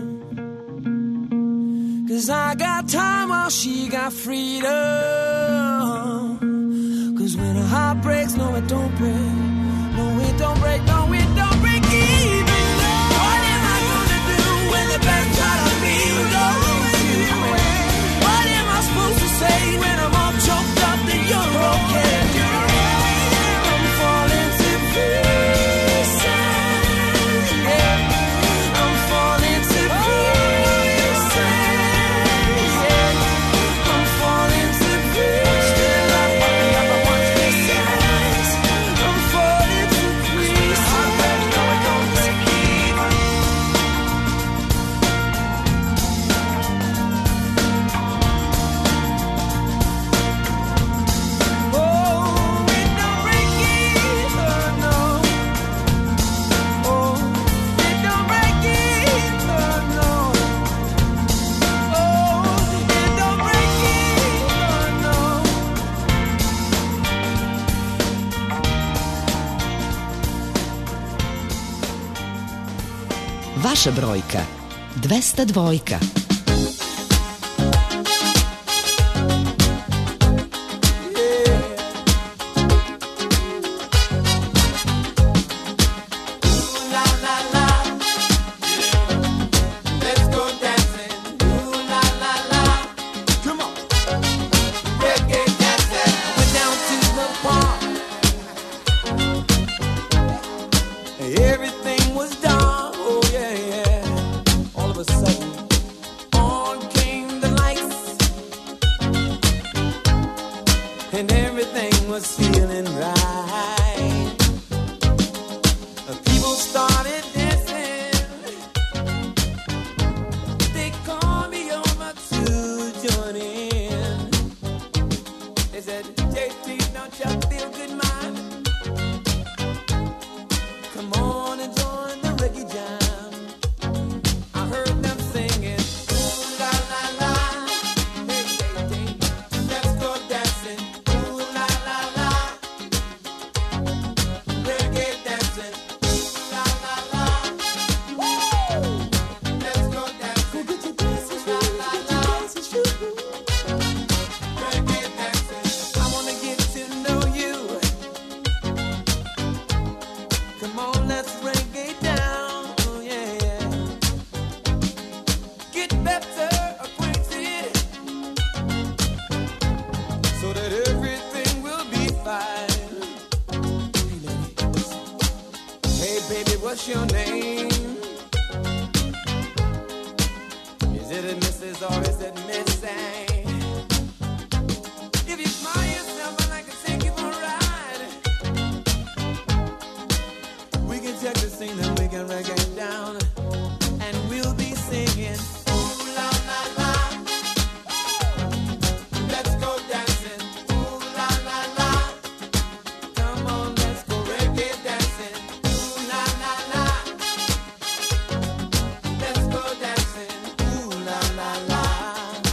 Cause I got time while she got freedom. Cause when a heart breaks, no it don't break. No it don't break, no it don't break even. What am I gonna do when the best part of me goes away? What am I supposed to say when I'm all choked up that you're okay? I'm falling to pieces. Yeah. I'm falling to pieces. Yeah. I'm falling to pieces. Still up, up, up, up, one pieces. I'm falling to pieces. Heart breaks, no it don't break even. Oh, it don't break even, no. Oh, it don't break even, no. Oh, it don't break even, no. Vaša brojka dvesta dvojka. La la la, let's go dancing. Ooh la la la, come on, reggae dancing. Went down to the park. Everything was dark. Oh yeah yeah. All of a sudden, on came the lights, and everything was feeling right. People started dancing. They called me over to join in. They said, J T, don't you feel good, man? Come on and join the reggae jam. I heard them singing, ooh la la la. Hey, hey, hey, let's go dancing. Ooh la la la. Reggae dancing. La la la. Woo! Let's go dancing. La la la. Reggae dancing. I wanna get to know you. Come on, let's reggae down. Oh, yeah, yeah. Get better acquainted so that everything will be fine. Hey, baby, what's your name? Is it a Missus or is it Missing? If you smile yourself, I'd like to take you for a ride. We can check the scene and we can reggae down, and we'll be singing. Ooh la la la. Let's go dancing. Ooh la la la. Come on, let's go reggae dancing. Ooh la la la. Let's go dancing. Ooh la la la.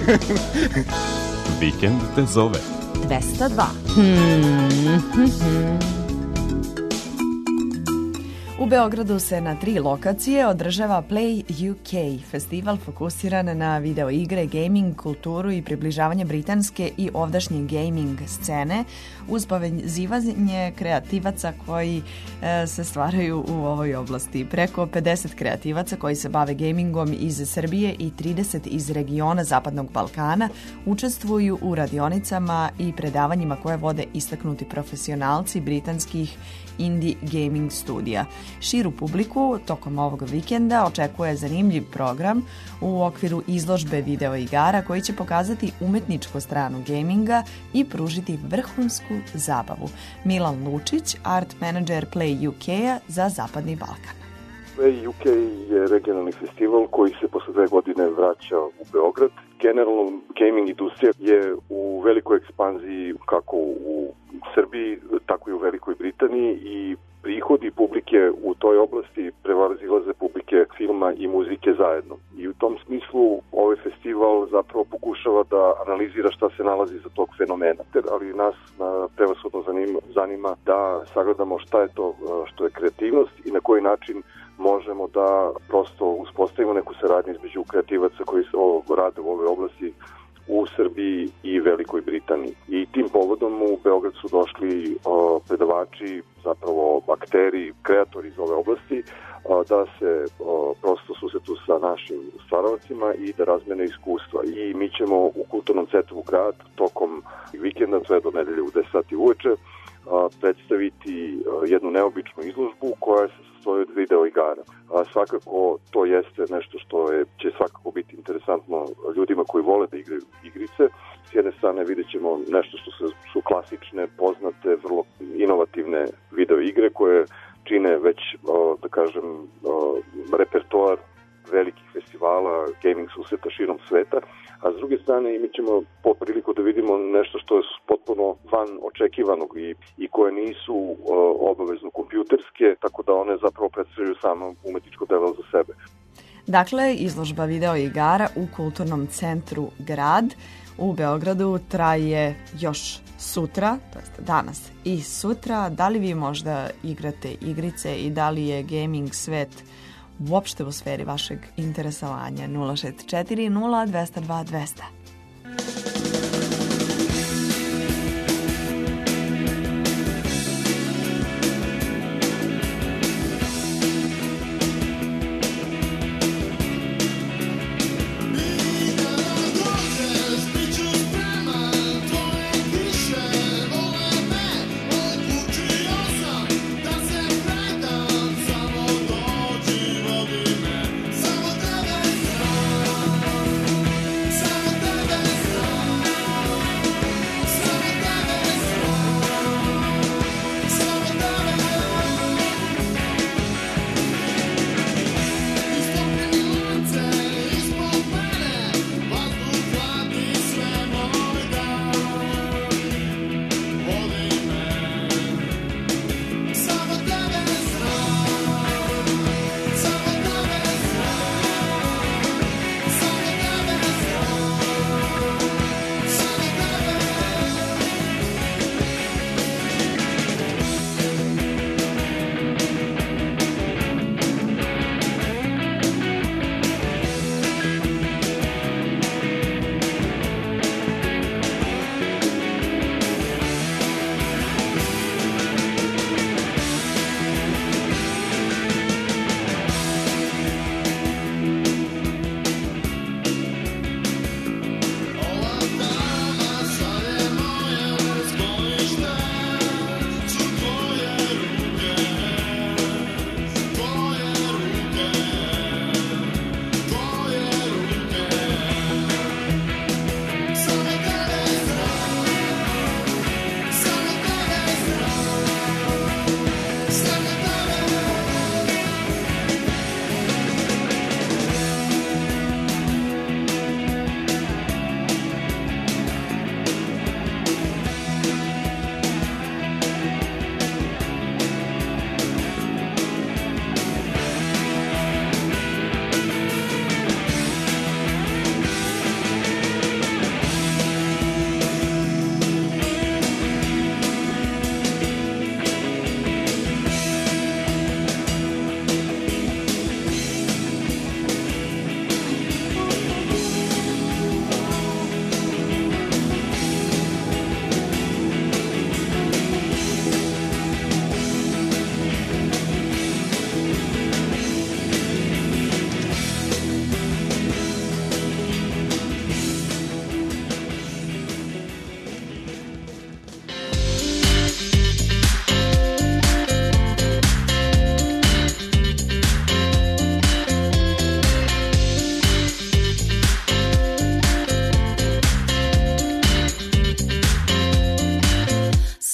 Vikend te zove. dvesta dva. Hmm, hmm, hmm. U Beogradu se na tri lokacije održava Play U K, festival fokusiran na video igre, gaming, kulturu i približavanje britanske i ovdašnje gaming scene uz povezivanje kreativaca koji e, se stvaraju u ovoj oblasti. Preko pedeset kreativaca koji se bave gamingom iz Srbije i trideset iz regiona Zapadnog Balkana učestvuju u radionicama i predavanjima koje vode istaknuti profesionalci britanskih indie gaming studija. Širu publiku tokom ovog vikenda očekuje zanimljiv program u okviru izložbe videoigara koji će pokazati umetničku stranu gaminga i pružiti vrhunsku zabavu. Milan Lučić, art manager Play U K-a za Zapadni Balkan. Play U K je regionalni festival koji se posle dve godine vraća u Beograd. Generalno, gaming industrija je u velikoj ekspanziji kako u Srbiji, tako i u Velikoj Britaniji i prihodi publike u toj oblasti prevazilaze publike filma i muzike zajedno. I u tom smislu ovaj festival zapravo pokušava da analizira šta se nalazi za tog fenomena. Ali nas na prevashodno zanima, zanima da sagledamo šta je to što je kreativnost i na koji način možemo da prosto uspostavimo neku saradnju između kreativaca koji rade u ovoj oblasti u Srbiji i Velikoj Britaniji. I tim povodom u Beograd su došli o, predavači, zapravo akteri, kreatori iz ove oblasti, o, da se o, prosto susretu sa našim stvaravacima i da razmene iskustva. I mi ćemo u Kulturnom centru Grad tokom vikenda, sve do nedelje u deset sati uveče, a, predstaviti a, jednu neobičnu izložbu koja se sastoji od video igara. A, svakako to jeste nešto što je, će svakako biti interesantno ljudima koji vole da igraju igrice. S jedne strane vidjet ćemo nešto što su, su klasične, poznate, vrlo inovativne video igre koje čine već, o, da kažem, o, repertoar velikih festivala, gaming susreta širom sveta, a s druge strane imat ćemo po priliku da vidimo nešto što je potpuno van očekivanog i, i koje nisu o, obavezno kompjuterske, tako da one zapravo predstavljaju samo umetničko delo za sebe. Dakle, izložba video igara u Kulturnom centru Grad u Beogradu traje još sutra, to jest danas i sutra. Da li vi možda igrate igrice i da li je gaming svet uopšte u sferi vašeg interesovanja? Nula šest četiri nula dvesta dva dvesta. Samo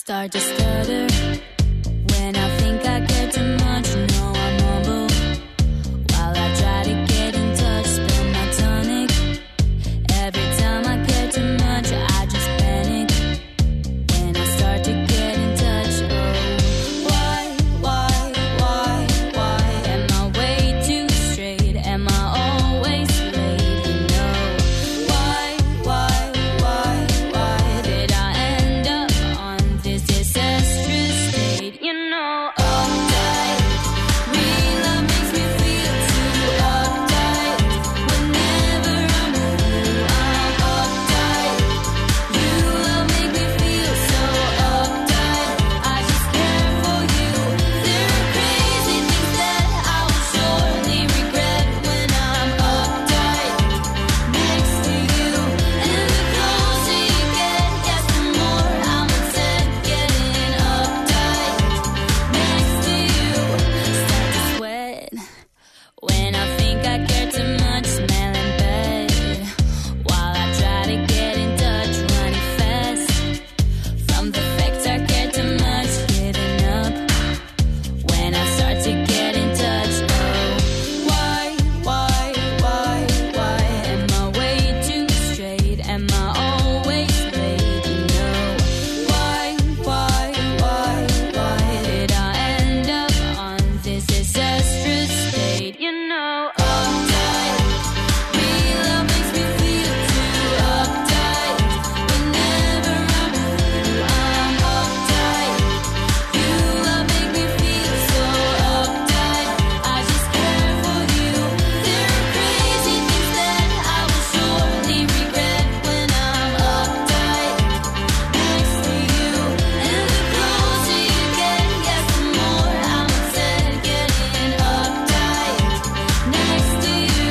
start to stutter. When I think I care too much, you know I'm mumble. While I try to get in touch, spill my tonic. Every time I care too much, I just panic. When I start to get in touch, oh, why, why, why, why am I way too straight? Am I always late? You know, why, why, why, why did I end up on this disastrous state? You know, uptight, real love makes me feel too uptight. Whenever I'm with you, I'm uptight. You love make me feel so uptight. I just care for you. There are crazy things that I will surely regret when I'm uptight next to you. And the closer you get, yes, the more I'm upset getting uptight next to you. Start to sweat when I think I care too much, smelling bad. While I try to get in touch, running fast from the fact I care too much, getting up. When I start to get in touch, oh, why, why, why, why am I way too straight? Am I always late? You know, why, why, why, why did I end up on this disastrous state? You know, uptight, real love makes me feel too uptight. Whenever I'm with you, I'm uptight. You love make me feel so uptight. I just care for you. There are crazy things that I will surely regret when I'm uptight next to you. And the closer you get, yes, the more I'm upset getting uptight next to you.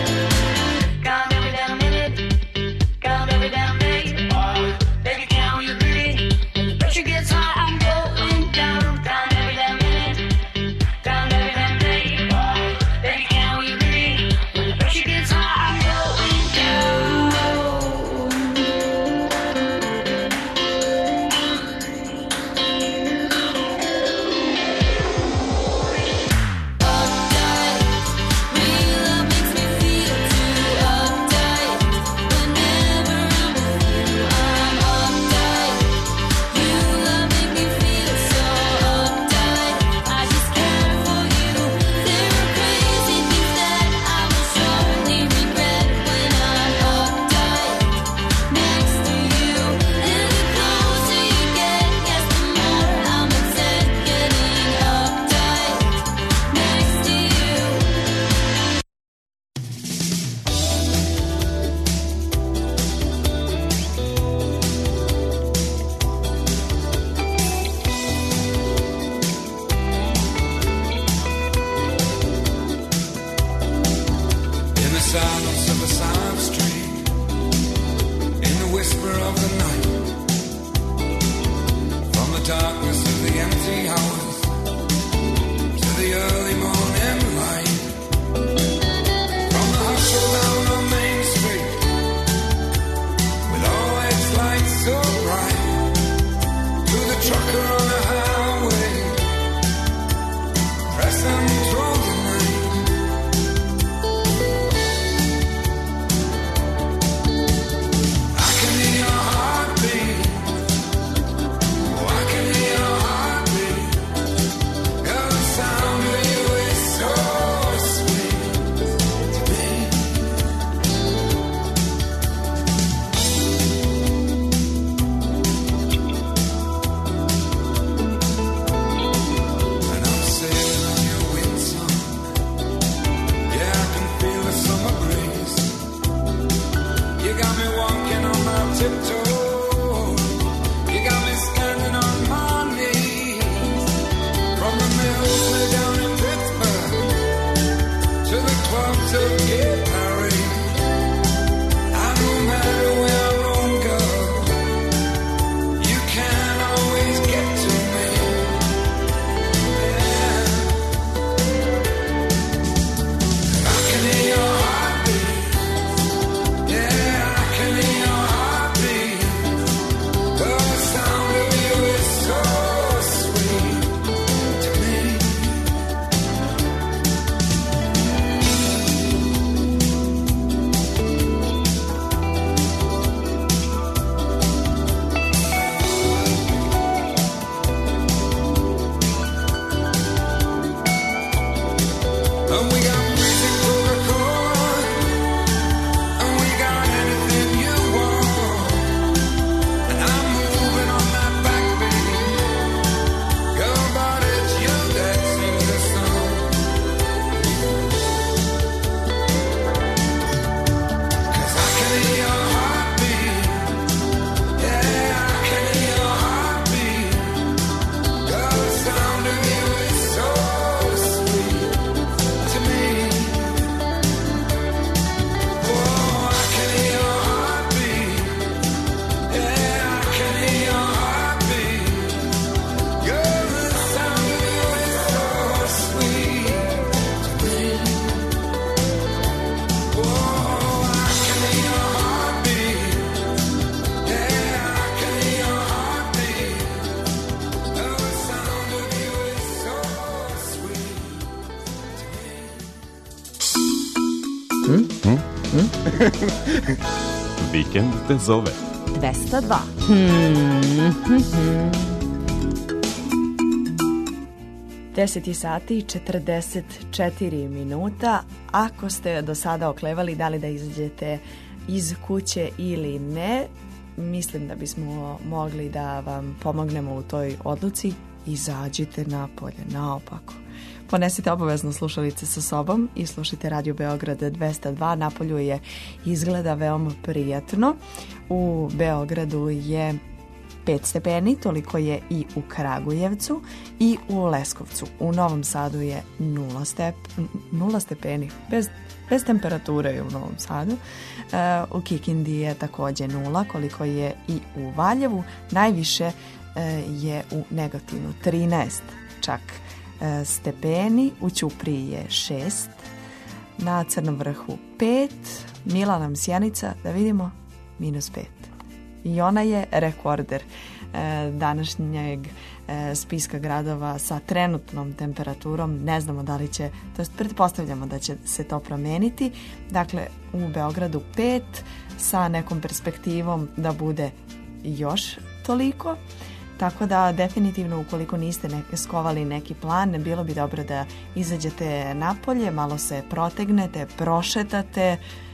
Count every damn minute, count every damn day. Baby, count you pretty. When the pressure gets high, I'm going down. Count every damn minute, count every damn day. Baby, count you pretty. When the pressure gets high, I'm going down. Uptight, real love makes me feel too uptight. Whenever I'm with you, I'm uptight. You love make me feel so uptight. I just care for you. There are crazy things that I will surely regret when I'm uptight next to you. And the closer you get, yes, the more I'm upset getting uptight next to you. In the silence of a silent street, in the whisper of the night, from the darkness of the empty hours to the early morning light, from the hustle down on Main Street, with all its lights so bright, to the trucker on the highway, pressing through the night. I can hear your heartbeat. Oh, I can hear your Vikend te zove. dvesta dva. deset sati i četrdeset četiri minuta. Ako ste do sada oklevali da li da izađete iz kuće ili ne, mislim da bismo mogli da vam pomognemo u toj odluci. Izađite napolje, naopako. Ponesite obavezno slušalice sa sobom i slušajte Radio Beograd dvesta dva. Napolju je izgleda veoma prijatno. U Beogradu je pet stepeni, toliko je i u Kragujevcu i u Leskovcu. U Novom Sadu je nula, step, nula stepeni, bez, bez temperature je u Novom Sadu. Uh, u Kikindi je takođe nula, koliko je i u Valjevu. Najviše uh, je u Negotinu, trinaest čak uh, stepeni, u Ćupriji je šest, na Crnom vrhu pet, Milanom Sjenica, da vidimo, minus pet. I ona je rekorder e, današnjeg e, spiska gradova sa trenutnom temperaturom. Ne znamo da li će, to jest pretpostavljamo da će se to promeniti. Dakle, u Beogradu pet, sa nekom perspektivom da bude još toliko. Tako da definitivno ukoliko niste ne, skovali neki plan, bilo bi dobro da izađete napolje, malo se protegnete, prošetate,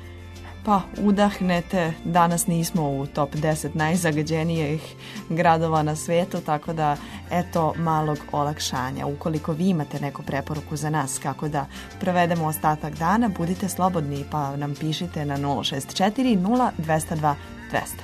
pa udahnete. Danas nismo u top deset najzagađenijih gradova na svetu, tako da eto malog olakšanja. Ukoliko vi imate neku preporuku za nas kako da provedemo ostatak dana, budite slobodni pa nam pišite na nula šest četiri nula dvesta dva dvesta.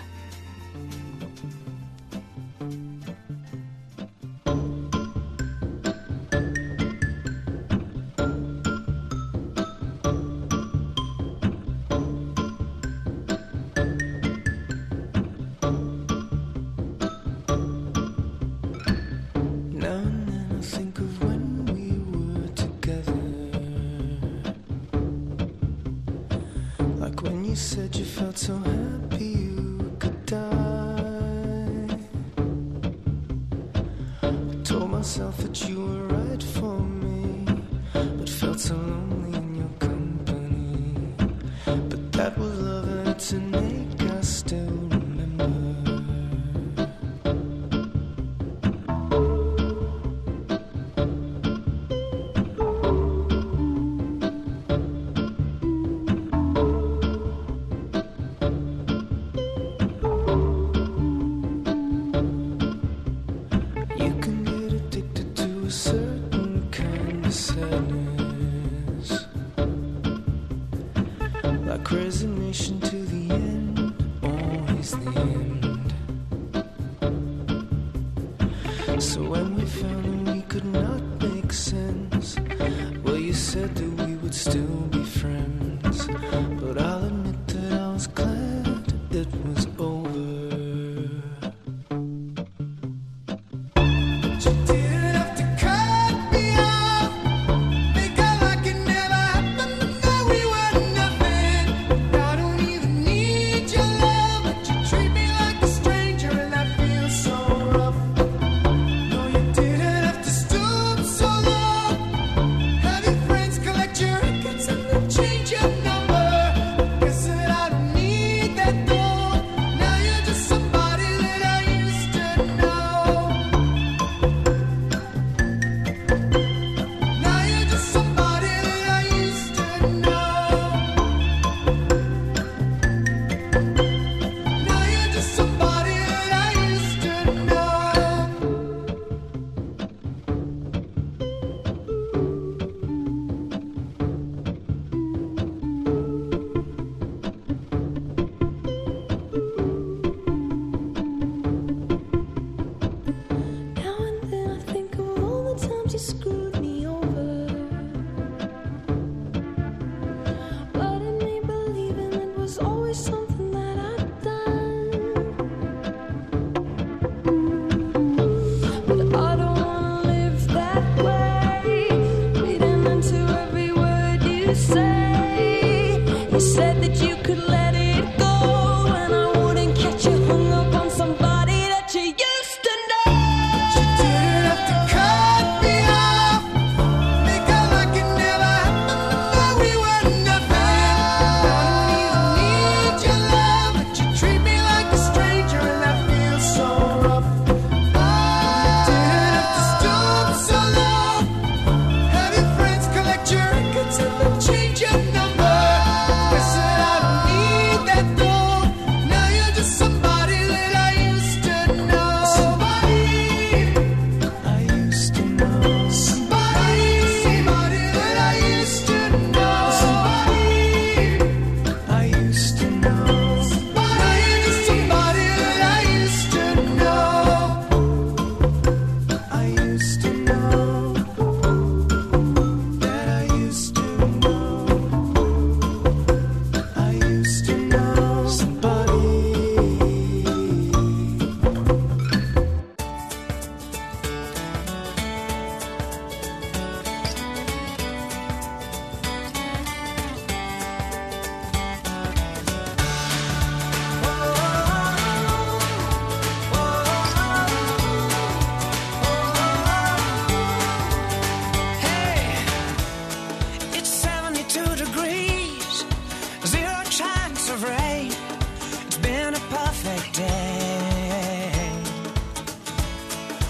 Change your number.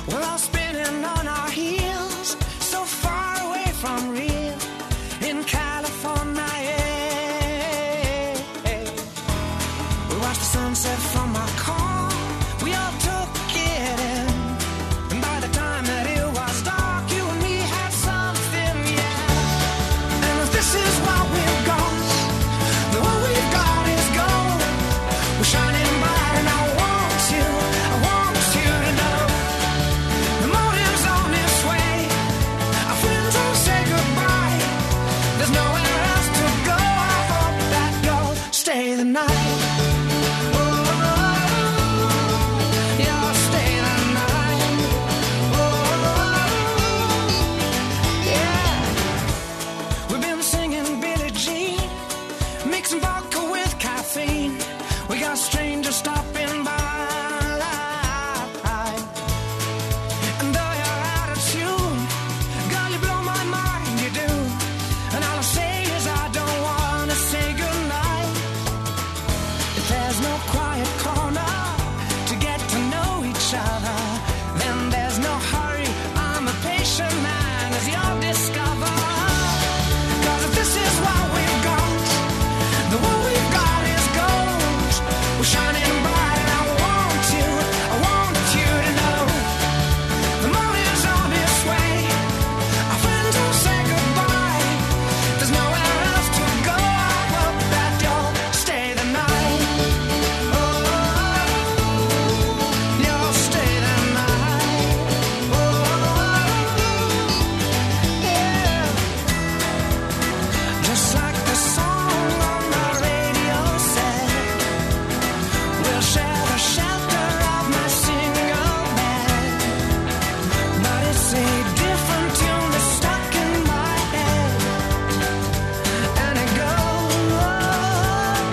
We're all spinning on our heels, so far away from real in California. We watched the sunset from our car, we all took it in, and by the time that it was dark, you and me had something, yeah. And if this is what we've got, then what we've got is gold. We're shining bright and I want you, I want you to know. The morning's on its way, our friends all say goodbye. There's nowhere else to go, I hope that you'll stay the night. Strangers stopping by, and though you're out of tune, girl, you blow my mind, you do. And all I'll say is I don't wanna say goodnight. If there's no quiet corner to get to know each other, then there's no hurry. I'm a patient man, as you'll discover. 'Cause if this is what we've got, the what we've got is gold. We're shining bright and I want you, I want you to know. The morning's on its way, our friends will say goodbye. There's nowhere else to go, I hope that you'll stay the night. Oh, you'll stay the night. Oh, yeah. Just like the song on the radio said, we'll share the shelter of my single bed. But it's a different tune that's stuck in my head, and it goes,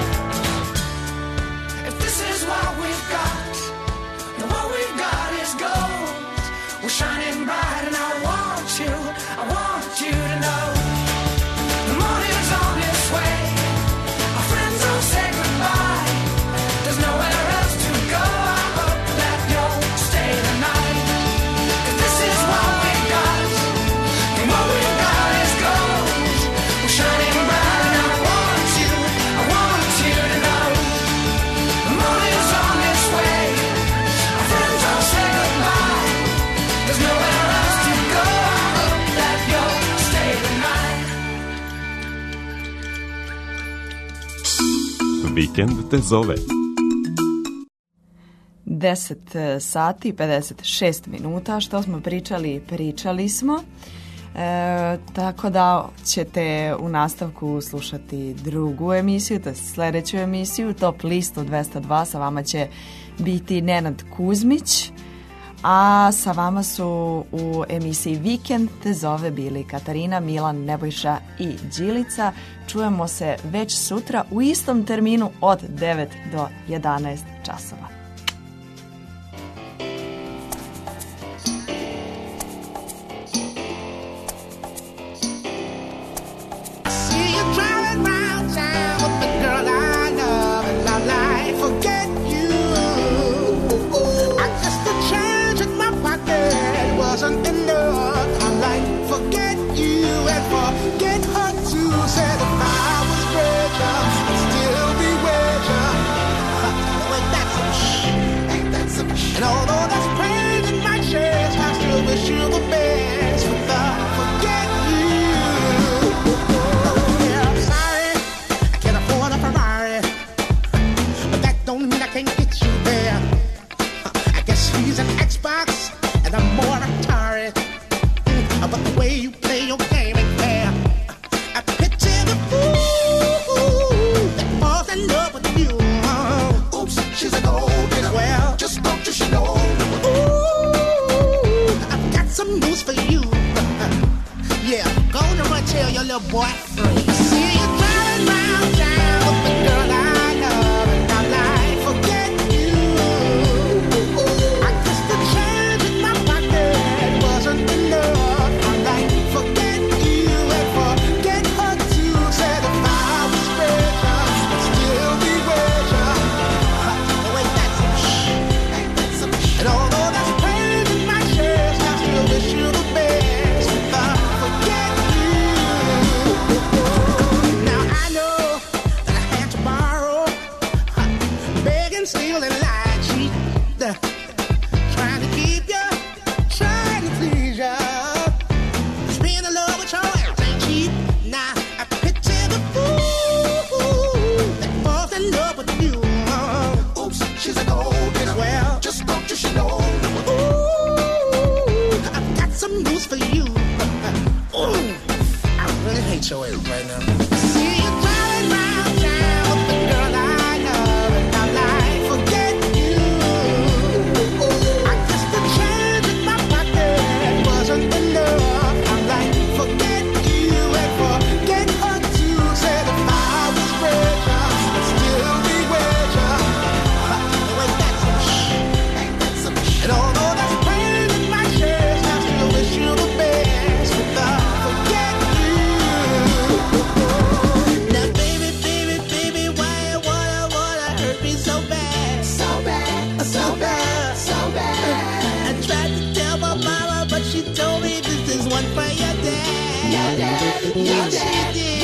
if this is what we've got, then what we've got is gold. We're shining bright and I want you, I want you to know. The morning's on its way, our friends all say goodbye. There's nowhere else to go, I hope that you'll stay the night. 'Cause this is what we've got, and what we've got is gold. We're shining bright and I want you, I want you to know. The morning's on its way, our friends all say goodbye. There's nowhere else to go, I hope that you'll stay the night. Vikend te zove. deset sati i pedeset šest minuta. Što smo pričali, pričali smo. E, tako da ćete u nastavku slušati drugu emisiju, to je sledeću emisiju, Top listu dvesta dva. Sa vama će biti Nenad Kuzmić, a sa vama su u emisiji Vikend te zove bili Katarina, Milan, Nebojša i Đilica. Čujemo se već sutra u istom terminu od devet do jedanaest časova. See you driving round town with the girl I love, and I like forget you. I guess the change in my pocket wasn't enough. I like forget you and forget her too. Said if I was richer, I'd still be richer. Ain't that some shit? Ain't that some shit? And although that's pain in my chest, I still wish you the best. Without forget you. Yeah, I'm sorry, I can't afford a Ferrari, but that don't mean I can't get you there. I guess he's an Xbox and I'm more Atari. But the way you play your game ain't fair. I picture the fool that falls in love with you. Oops, she's a gold digger. Well, just don't you know? Ooh, I've got some news for you. Yeah, go on and run tell your little boy free. See you driving round town with the girl I love, and I like forget you. I guess the change in my pocket wasn't enough. I like forget you and forget her too. Said if I was richer, I'd still be richer. Oh, ain't that some shit? Ain't that some shit? And although that's pain in my chest, one for your dad. Your dad, your dad. She did.